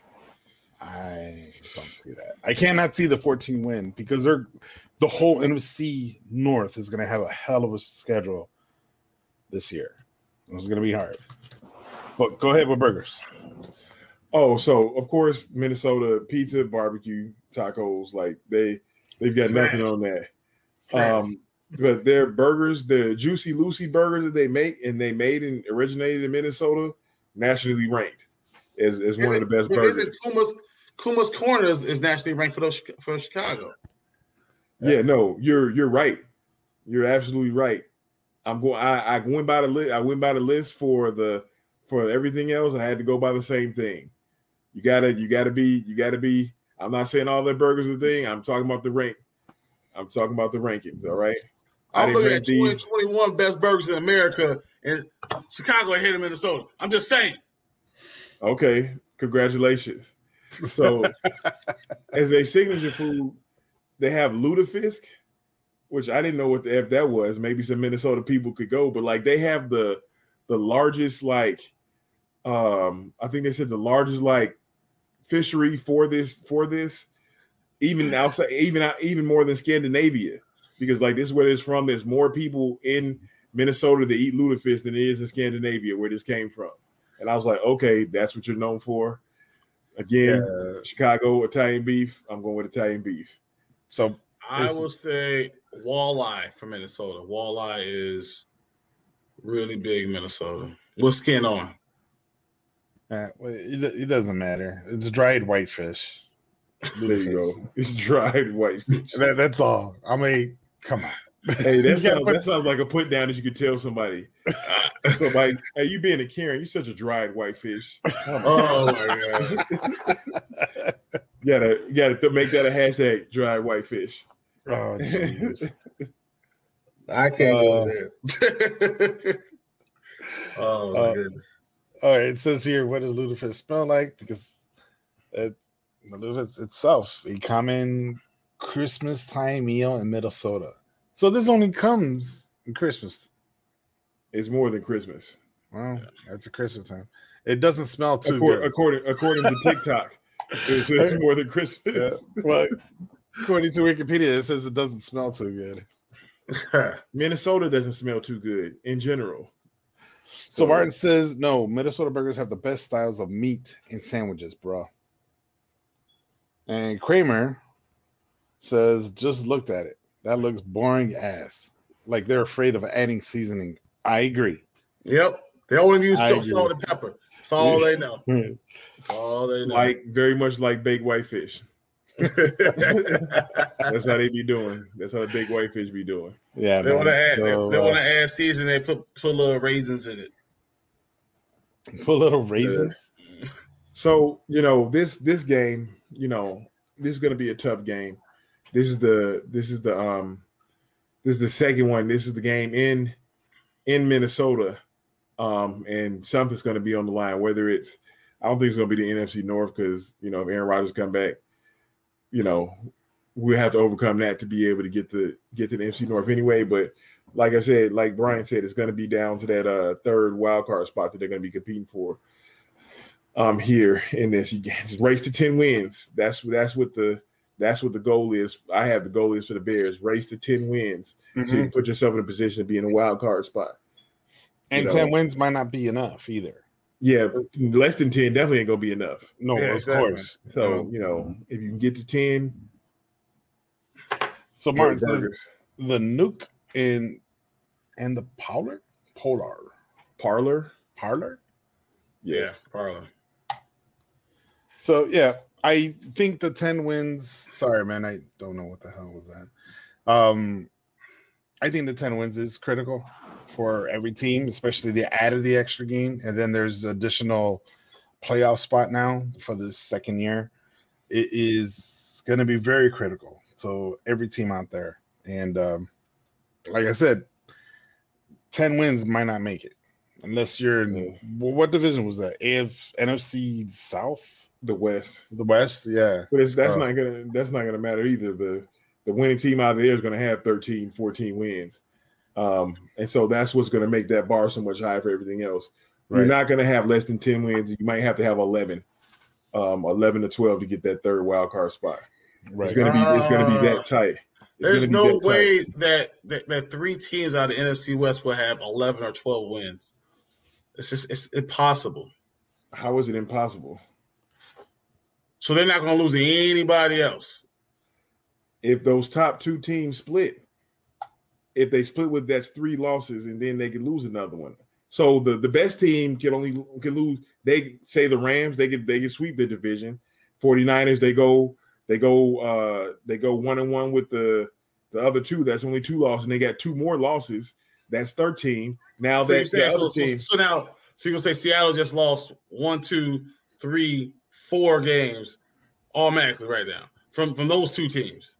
I don't see that. I cannot see the fourteen win because they're the whole N F C North is going to have a hell of a schedule this year. It's going to be hard. But go ahead with burgers. Oh, so of course Minnesota pizza, barbecue, tacos, like they they've got Trash. nothing on that. Trash. Um, but their burgers, the Juicy Lucy burgers that they make and they made and originated in Minnesota, nationally ranked as, as one of the best But burgers. isn't Kuma's Kuma's Corner is, is nationally ranked for those for Chicago? Yeah, no, you're you're right. You're absolutely right. I'm going. I, I went by the list. I went by the list for the for everything else. I had to go by the same thing. You gotta, you gotta be, you gotta be. I'm not saying all their burgers are the thing. I'm talking about the rank. I'm talking about the rankings. All right. I I'm didn't looking rank at twenty these. twenty-one best burgers in America, and Chicago ahead of Minnesota. I'm just saying. Okay, congratulations. So, as a signature food, they have lutefisk, which I didn't know what the f that was. Maybe some Minnesota people could go, but like they have the the largest like, um, I think they said the largest like fishery for this for this, even outside, even even more than Scandinavia, because like this is where it's from. There's more people in Minnesota that eat lutefisk than it is in Scandinavia, where this came from. And I was like, okay, that's what you're known for. Again, Yeah. Chicago Italian beef. I'm going with Italian beef. So I Is- will say walleye from Minnesota. Walleye is really big in Minnesota. With skin on. uh, well, it, it doesn't matter. It's dried whitefish. There you go. It's dried whitefish. That, that's all. I mean, come on. Hey, You that gotta sounds put- that sounds like a put down that you could tell somebody. Somebody, hey, you being a Karen, you such a dried whitefish. Oh my god. You gotta you gotta th- make that a hashtag dried whitefish. Oh, jeez. I can't go Uh, there. Oh my uh, goodness. All right, it says here, what does lutefisk smell like? Because it, the lutefisk itself, a common Christmas time meal in Minnesota. So this only comes in Christmas. It's more than Christmas. Well, that's a Christmas time. It doesn't smell too According, good. according according to TikTok, it's, it's more than Christmas. Yeah. Well, according to Wikipedia, it says it doesn't smell too good. Minnesota doesn't smell too good in general. So Martin says, no, Minnesota burgers have the best styles of meat and sandwiches, bro. And Kramer says, just looked at it. That looks boring ass. Like they're afraid of adding seasoning. I agree. Yep. They only use I salt, agree. salt and pepper. That's all they know. That's all they know. Like very much like baked whitefish. That's how they be doing. That's how the baked whitefish be doing. Yeah, they want to man. add. So, they they uh, want to add season. They put put little raisins in it. put little raisins. So you know this this game. You know this is going to be a tough game. This is the this is the um this is the second one. This is the game in in Minnesota, um, and something's going to be on the line. Whether it's I don't think it's going to be the N F C North because you know if Aaron Rodgers come back, you know we have to overcome that to be able to get the get to the N F C North anyway. But like I said, like Brian said, it's going to be down to that uh, third wild card spot that they're going to be competing for. Um, here in this, you just race to ten wins. That's that's what the that's what the goal is. I have the goal is for the Bears: race to ten wins, Mm-hmm. so you can put yourself in a position to be in a wild card spot. And you know? ten wins might not be enough either. Yeah, less than ten definitely ain't gonna be enough. No, Yeah, of exactly. course. So Um, you know, if you can get to ten, so Martin Great says burgers. the nuke in and the Polar Polar Parlor, Parlor. yes, Yeah, Parlor. So yeah, I think the ten wins. Sorry, man, I don't know what the hell was that. Um, I think the ten wins is critical for every team, especially the added the extra game, and then there's additional playoff spot now for the second year. It is going to be very critical. So every team out there, and um, like I said, ten wins might not make it unless you're in. Yeah. Well, what division was that? A F, N F C South, the West. the West, yeah. But it's, that's So- not gonna that's not gonna matter either. The the winning team out there is gonna have thirteen, fourteen wins. Um, and so that's what's gonna make that bar so much higher for everything else. You're Right. not gonna have less than ten wins. You might have to have eleven, um, eleven to twelve to get that third wild card spot. Right. It's gonna be it's gonna be that tight. It's There's gonna be no that tight. way that, that that three teams out of the N F C West will have eleven or twelve wins. It's just it's impossible. How is it impossible? So they're not going to lose to anybody else. If those top two teams split, if they split with that's three losses, and then they can lose another one. So the, the best team can only can lose. They say the Rams, they can they can sweep the division. 49ers, they go they go uh they go one and one with the the other two. That's only two losses, and they got two more losses. That's thirteen. Now So, that you're saying, the so, other so, team, so now, so you're gonna say Seattle just lost one, two, three, four games automatically right now from from those two teams.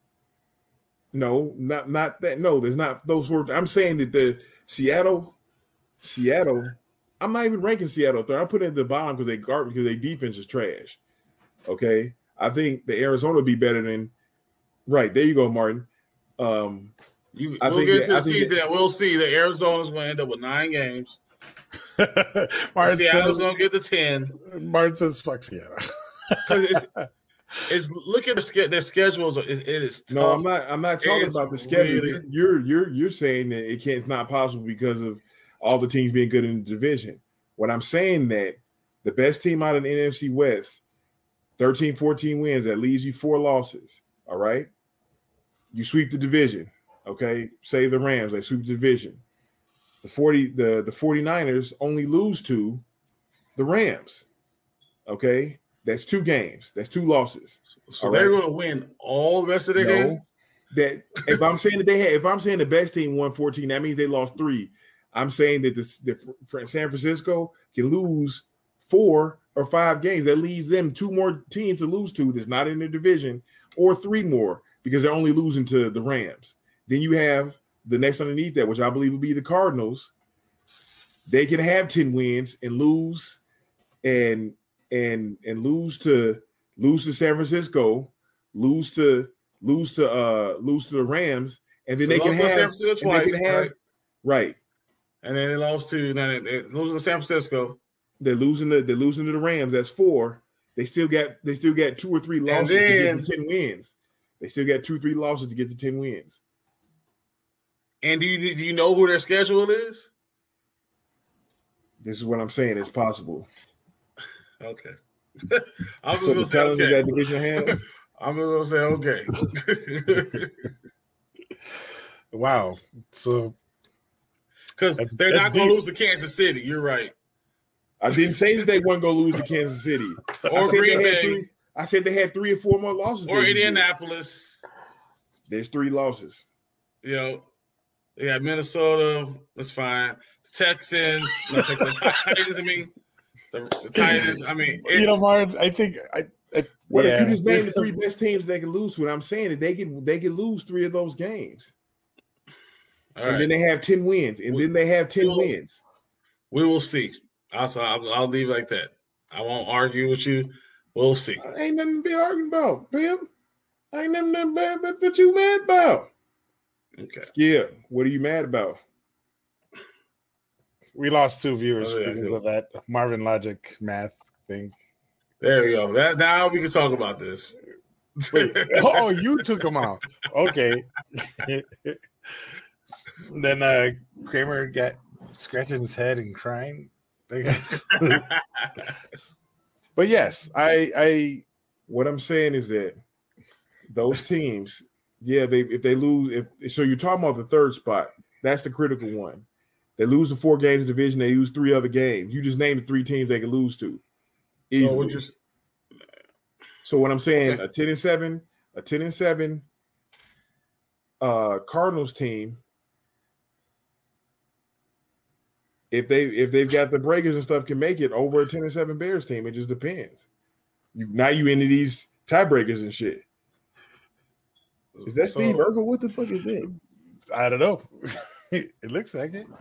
no, not not that. No, there's not those words. I'm saying that the Seattle, Seattle. I'm not even ranking Seattle third. I'm putting it at the bottom because they garbage because their defense is trash. Okay, I think the Arizona would be better than. Right there, you go, Martin. Um, You, I we'll think get that- into the I think season that- and we'll see that Arizona's going to end up with nine games. Martin, Seattle's says, going to get the ten. Martin says, "Fuck Seattle." 'Cause It's, it's look at their, sch- their schedules. It, it is tough. no, I'm not. I'm not talking It's about the schedule. really- You're you're you're saying that it can't. It's not possible because of all the teams being good in the division. When I'm saying that the best team out of the N F C West, thirteen, fourteen wins, that leaves you four losses. All right, you sweep the division. Okay, say the Rams, they sweep the division. The forty, the the 49ers only lose to the Rams. Okay, that's two games. That's two losses. So all they're right. going to win all the rest of their No, games. that if I'm saying that they had, if I'm saying the best team won fourteen, that means they lost three. I'm saying that the, the San Francisco can lose four or five games. That leaves them two more teams to lose to that's not in their division, or three more because they're only losing to the Rams. Then you have the next underneath that, which I believe will be the Cardinals. They can have ten wins and lose and and and lose to lose to San Francisco, lose to lose to uh lose to the Rams, and then So they they can lost to San have, Francisco and they twice, can have right? right. And then they lost to then they losing to San Francisco. They're losing to they're losing to the Rams. That's four. They still got they still got two or three losses to then- get to ten wins. They still got two or three losses to get to ten wins. And do you do you know who their schedule is? This is what I'm saying. It's possible. Okay. I'm just So gonna the say challenge okay. that division has. I'm just gonna say okay. Wow. So because they're that's not going to deep. lose to Kansas City. You're right. I didn't say that they weren't going to lose to Kansas City. Or I said Green they had Bay. three. I said they had three or four more losses. Or than you did. Indianapolis. There's three losses. You know, they got Minnesota. That's fine. The Texans. No, Texans. Titans, I mean. The, the Titans. I mean. You know, Martin, I think I. I What yeah. if you just name the three best teams they can lose to? And I'm saying that they can they can lose three of those games. All and right. then they have ten wins. And We- then they have ten we'll- wins. We will see. Also, I'll, I'll leave it like that. I won't argue with you. We'll see. Ain't nothing to be arguing about, Pim. Ain't nothing to bad but what you mad about. Okay. Skip, what are you mad about? We lost two viewers Oh, yeah, because cool. of that Marvin Logic math thing. There we go. That now we can talk about this. Wait, oh, you took them off. Okay. Then uh, Kramer got scratching his head and crying, I guess. But yes, I, I, What I'm saying is that those teams, yeah, they if they lose, if so you're talking about the third spot. That's the critical one. They lose the four games division, they lose three other games. You just named the three teams they could lose to. So Easily. we're just So what I'm saying, Okay. a ten and seven, a ten and seven uh Cardinals team, if they if they've got the breakers and stuff, can make it over a ten and seven Bears team. It just depends. You now you into these tiebreakers and shit. Is that so, Steve Urkel? What the fuck is that? I don't know. It looks like it.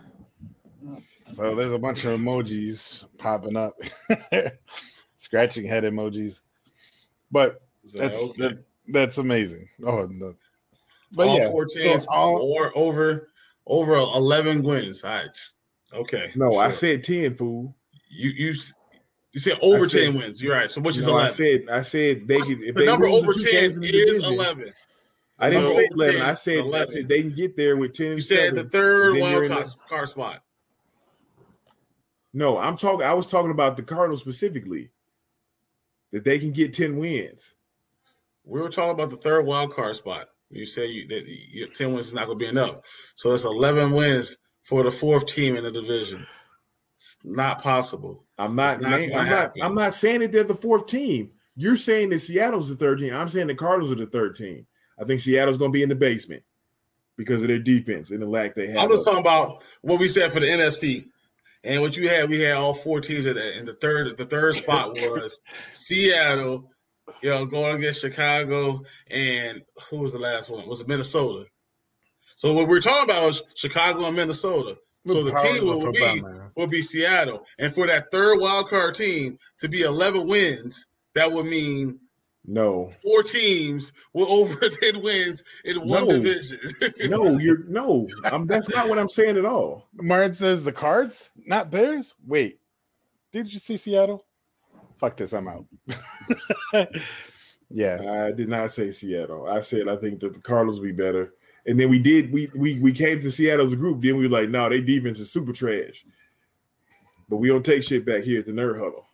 So there's a bunch of emojis popping up, scratching head emojis. But is that that's okay? that, that's amazing. Oh no. But all yeah, four so teams all, or over over eleven wins. All right. Okay. No, I sure. said ten, fool. you you you said over I said- ten wins. You're right. So which is No, I eleven? said I said they could if The they number lose the over two ten games in the is division- eleven. I didn't So- say eleven. ten I is said I eleven. said they can get there with ten and You said seven. the third and then you're wild in card, the- card spot. No, I'm talking. I was talking about the Cardinals specifically. That they can get ten wins. We were talking about the third wild card spot. You said you, that your ten wins is not going to be enough. So it's eleven wins for the fourth team in the division. It's not possible. I'm not. It's not name- gonna I'm not. happen. I'm not saying that they're the fourth team. You're saying that Seattle's the third team. I'm saying the Cardinals are the third team. I think Seattle's going to be in the basement because of their defense and the lack they have. I'm just of- talking about what we said for the N F C. And what you had, we had all four teams at that. And the third, the third spot was Seattle, you know, going against Chicago, and who was the last one? Was it Minnesota? So what we're talking about is Chicago and Minnesota. So the Power team to will football, be man. will be Seattle, and for that third wild card team to be eleven wins, that would mean no, four teams with over ten wins in one No. division. no, you're no. I'm, that's not what I'm saying at all. Martin says the Cards, not Bears. Wait, did you see Seattle? Fuck this, I'm out. Yeah, I did not say Seattle. I said I think that the Cardinals will be better. And then we did. We we we came to Seattle as a group. Then we were like, no, their defense is super trash. But we don't take shit back here at the Nerd Huddle.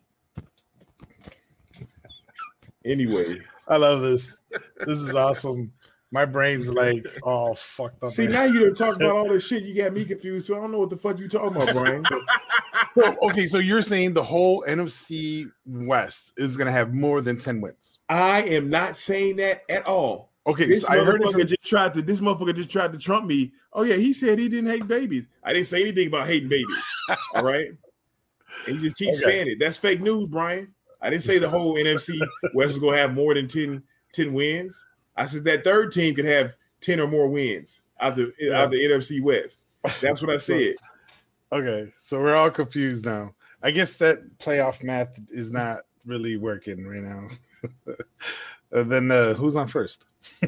Anyway, I love this. This is awesome. My brain's like all fucked up. see right now you done talk about all this shit. You got me confused. So I don't know what the fuck you talking about, Brian. So, okay, so you're saying the whole N F C West is going to have more than ten wins? I am not saying that at all. Okay, This so I heard it motherfucker from, just tried to. This motherfucker just tried to trump me. Oh yeah, he said he didn't hate babies. I didn't say anything about hating babies. All right, and he just keeps Okay. saying it. That's fake news, Brian. I didn't say the whole N F C West is gonna have more than ten, ten wins. I said that third team could have ten or more wins out the Yeah. out the N F C West. That's what I said. okay, so we're all confused now. I guess that playoff math is not really working right now. Uh, then uh, who's on first?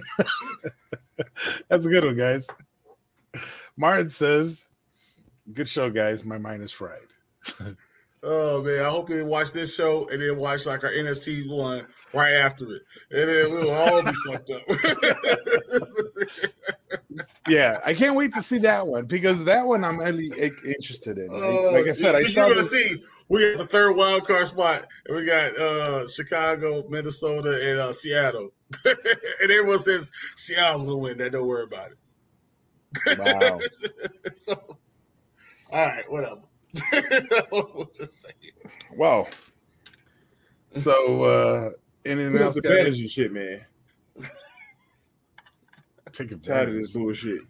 That's a good one, guys. Martin says, "Good show, guys. My mind is fried." Oh man, I hope you watch this show and then watch like our N F C one right after it, and then we'll all be fucked up. Yeah, I can't wait to see that one because that one I'm really i- interested in. Uh, like I said, I you're saw gonna this. see we got the third wild card spot, and we got uh, Chicago, Minnesota, and uh, Seattle. And everyone says Seattle's gonna win. That don't worry about it. Wow. So, all right, whatever. What to say? Well, so uh, anything Put up else, the banners guys? and shit, man. Take Tired of this advantage. bullshit.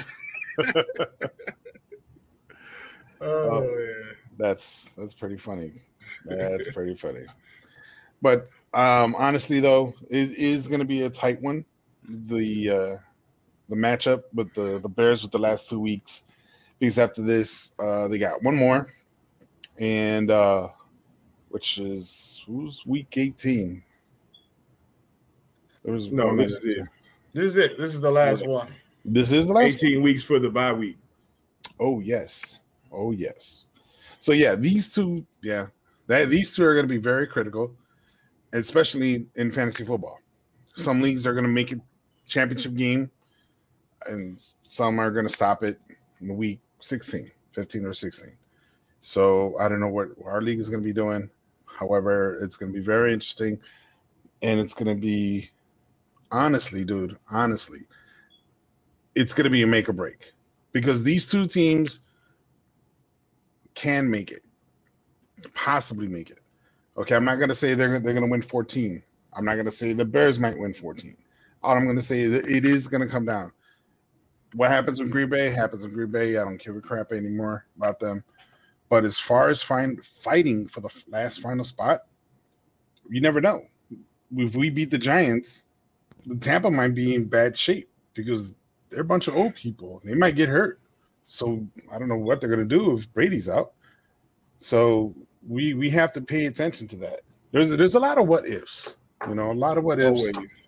Oh, Oh, yeah. that's that's pretty funny. That's pretty funny. But um, honestly, though, it is going to be a tight one. The uh, the matchup with the the Bears with the last two weeks, because after this, uh, they got one more, and uh, which is who's week eighteen. There was No, one. this other- is it. This is it. This is the last Right. one. This is the last. eighteen weeks for the bye week. Oh yes. Oh yes. So yeah, these two, yeah, that these two are going to be very critical, especially in fantasy football. Some leagues are going to make it championship game, and some are going to stop it in week sixteen, fifteen, or sixteen. So I don't know what our league is going to be doing. However, it's going to be very interesting, and it's going to be, honestly, dude, honestly, it's going to be a make or break, because these two teams can make it, possibly make it. Okay, I'm not going to say they're they're going to win fourteen. I'm not going to say the Bears might win fourteen. All I'm going to say is that it is going to come down. What happens with Green Bay happens with Green Bay. I don't give a crap anymore about them. But as far as find, fighting for the last final spot, you never know. If we beat the Giants, the Tampa might be in bad shape because they're a bunch of old people. They might get hurt. So I don't know what they're going to do if Brady's out. So we we have to pay attention to that. There's there's a lot of what ifs, you know, a lot of what ifs. Always.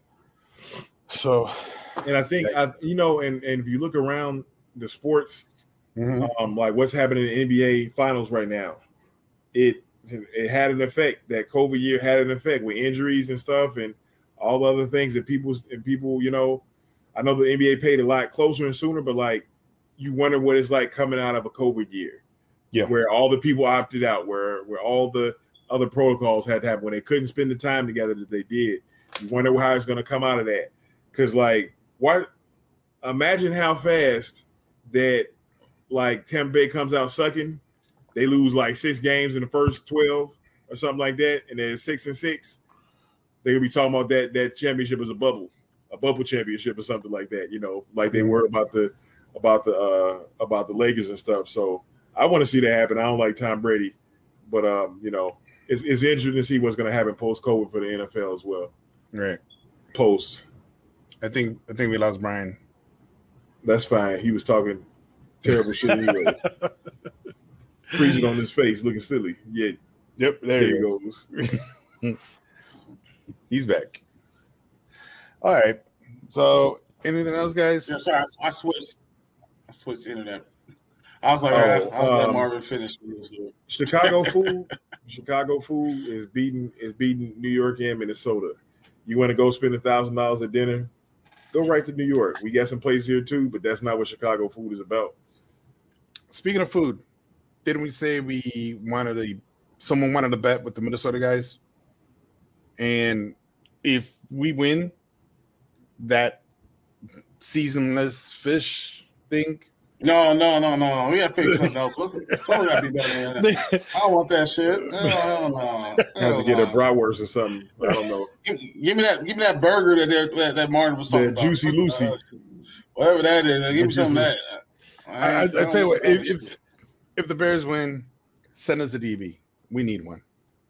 So, And I think I, you know, and, and if you look around the sports, mhm. um, like what's happening in the N B A finals right now, it it had an effect. That COVID year had an effect with injuries and stuff and all the other things that people and people, you know, I know the N B A paid a lot closer and sooner, but like you wonder what it's like coming out of a COVID year. Yeah. Where all the people opted out, where where all the other protocols had to happen, when they couldn't spend the time together that they did. You wonder how it's going to come out of that. Because, like, what? Imagine how fast that, like, Tampa Bay comes out sucking. They lose, like, six games in the first twelve or something like that, and they're six and six. They'll be talking about that that championship as a bubble, a bubble championship or something like that, you know, like they were about the about the uh, about the Lakers and stuff. So I want to see that happen. I don't like Tom Brady, but um, you know, it's, it's interesting to see what's going to happen post COVID for the N F L as well. Right. Post. I think I think we lost Brian. That's fine. He was talking terrible shit anyway. Freezing on his face, looking silly. Yeah. Yep. There, There he he goes. goes. He's back. All right. So, anything else, guys? Yeah, sorry, I, I switched. I switched the internet. I was like, Oh, I, I was um, letting Marvin finish. what he was doing. Chicago food. Chicago food is beating is beating New York and Minnesota. You want to go spend a thousand dollars at dinner? Go right to New York. We got some places here too, but that's not what Chicago food is about. Speaking of food, didn't we say we wanted a someone wanted to bet with the Minnesota guys? And if we win that seasonless fish thing, No, no, no, no. We gotta figure something else. What's something gotta be better than that? I don't want that shit. Hell, hell no. Have Hell to get a no. bratwurst or something. I don't know. Give, give me that. Give me that burger that they're- that, that Martin was talking The about. Juicy Lucy. Uh, whatever that is. Give me The some of Juicy- that. I, I, I ain't- tell you what, don't if, if if the Bears win, send us a D B. We need one.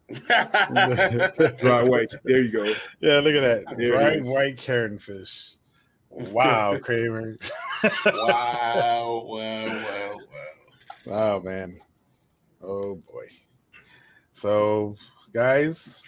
Dry white. There you go. Yeah, look at that. There it Dry is. white Karen fish. Wow, Kramer. Wow, wow, wow, wow. Oh man. Oh boy. So guys,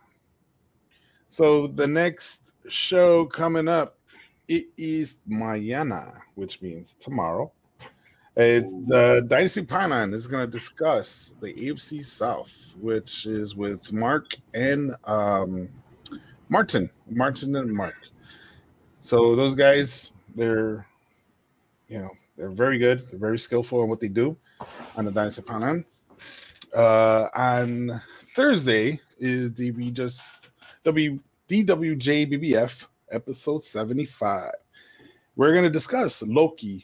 so the next show coming up, it is mañana, which means tomorrow. It's the Dynasty Pylon is going to discuss the A F C South, which is with Mark and um, Martin, Martin and Mark. So those guys, they're, you know, they're very good. They're very skillful in what they do on the Dynasty Pylon. Uh, on Thursday is the we just W D W J B B F episode seventy-five. We're going to discuss Loki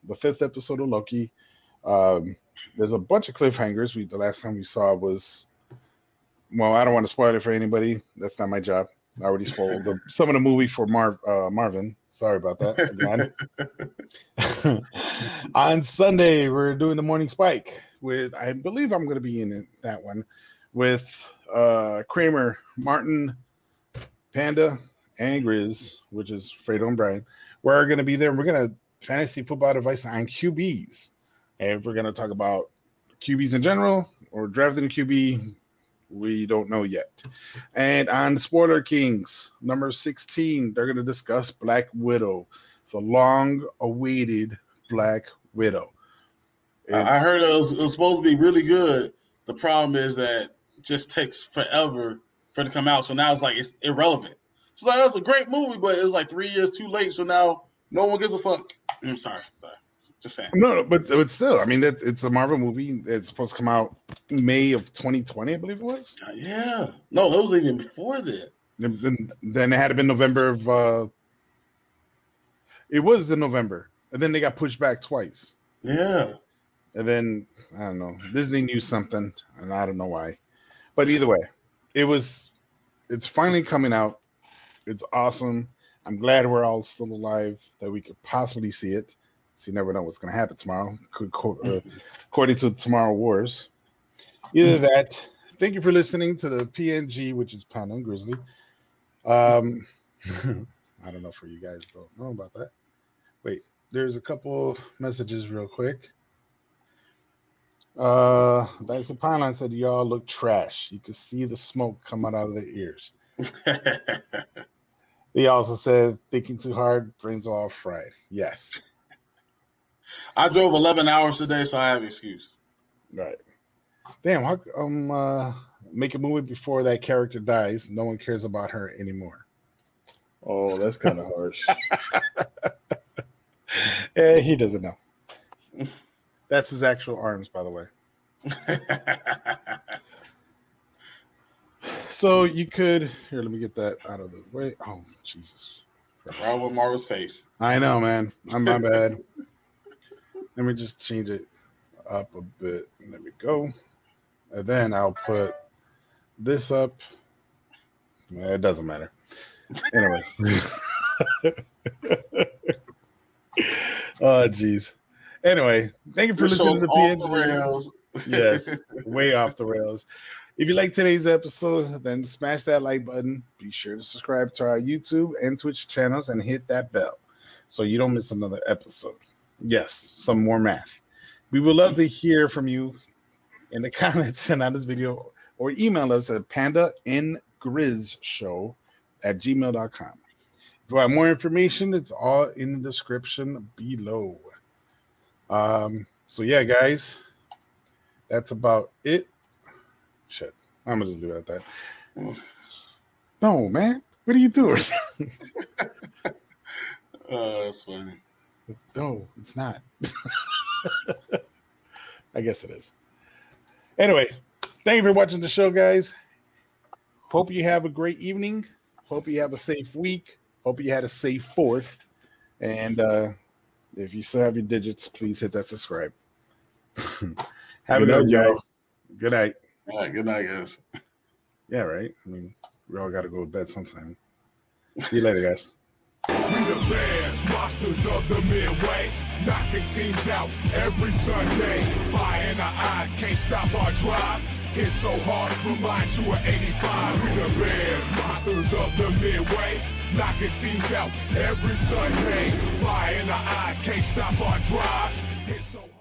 the fifth episode of Loki. Um, there's a bunch of cliffhangers. We the last time we saw was, well, I don't want to spoil it for anybody. That's not my job. I already spoiled the, some of the movie for Marv uh, Marvin. Sorry about that. Again. On Sunday, we're doing the Morning Spike with, I believe I'm going to be in it, that one, with uh, Kramer, Martin, Panda, and Grizz, which is Fredo and Brian. We're going to be there. We're going to fantasy football advice on Q Bs. And we're going to talk about Q Bs in general or drafting a Q B. We don't know yet. And on Spoiler Kings, number sixteen, they're going to discuss Black Widow. It's a long-awaited Black Widow. It's, I heard it was, it was supposed to be really good. The problem is that it just takes forever for it to come out. So now it's like it's irrelevant. So like, that's a great movie, but it was like three years too late. So now no one gives a fuck. I'm sorry, but just saying. No, no, but but still, I mean, it, it's a Marvel movie. It's supposed to come out May of twenty twenty, I believe it was. Uh, yeah. No, that was even before that. Then, then it had been November of. Uh, it was in November, and then they got pushed back twice. Yeah. And then I don't know. Disney knew something, and I don't know why. But either way, it was. It's finally coming out. It's awesome. I'm glad we're all still alive that we could possibly see it. So you never know what's going to happen tomorrow, uh, according to Tomorrow Wars. Either that. Thank you for listening to the P N G, which is Panda and Grizzly. Um, I don't know if you guys don't know about that. Wait, there's a couple messages real quick. Uh, Dyson Pylon said, y'all look trash. You could see the smoke coming out of their ears. He also said, thinking too hard, brains all fried. Yes. I drove eleven hours today, so I have an excuse. Right. Damn, how um uh make a movie before that character dies, no one cares about her anymore. Oh, that's kind of harsh. Yeah, he doesn't know. That's his actual arms, by the way. So you could here, let me get that out of the way. Oh, Jesus. Right with Marvel's face. I know, man. I'm my bad. Let me just change it up a bit. There we go. And then I'll put this up. It doesn't matter. Anyway. Oh, geez. Anyway, thank you for This listening show's to P N G. off the rails. Yes, way off the rails. If you like today's episode, then smash that like button. Be sure to subscribe to our YouTube and Twitch channels and hit that bell so you don't miss another episode. Yes, some more math. We would love to hear from you in the comments and on this video, or email us at pandaandgrizzshow at gmail dot com. If you want more information, it's all in the description below. Um, so yeah, guys, that's about it. Shit, I'm gonna just leave it at that. No, man, what are you doing? Oh, that's funny. No, it's not. I guess it is. Anyway, thank you for watching the show, guys. Hope you have a great evening. Hope you have a safe week. Hope you had a safe fourth. And uh, if you still have your digits, please hit that subscribe. Have a good night, guys. Good night. All right, good night, guys. Yeah, right. I mean, we all got to go to bed sometime. See you later, guys. We the Bears, monsters of the Midway, knocking teams out every Sunday. Fire in our eyes, can't stop our drive. Hit so hard, remind you of eighty-five. We the Bears, monsters of the Midway, knocking teams out every Sunday. Fire in our eyes, can't stop our drive. Hit so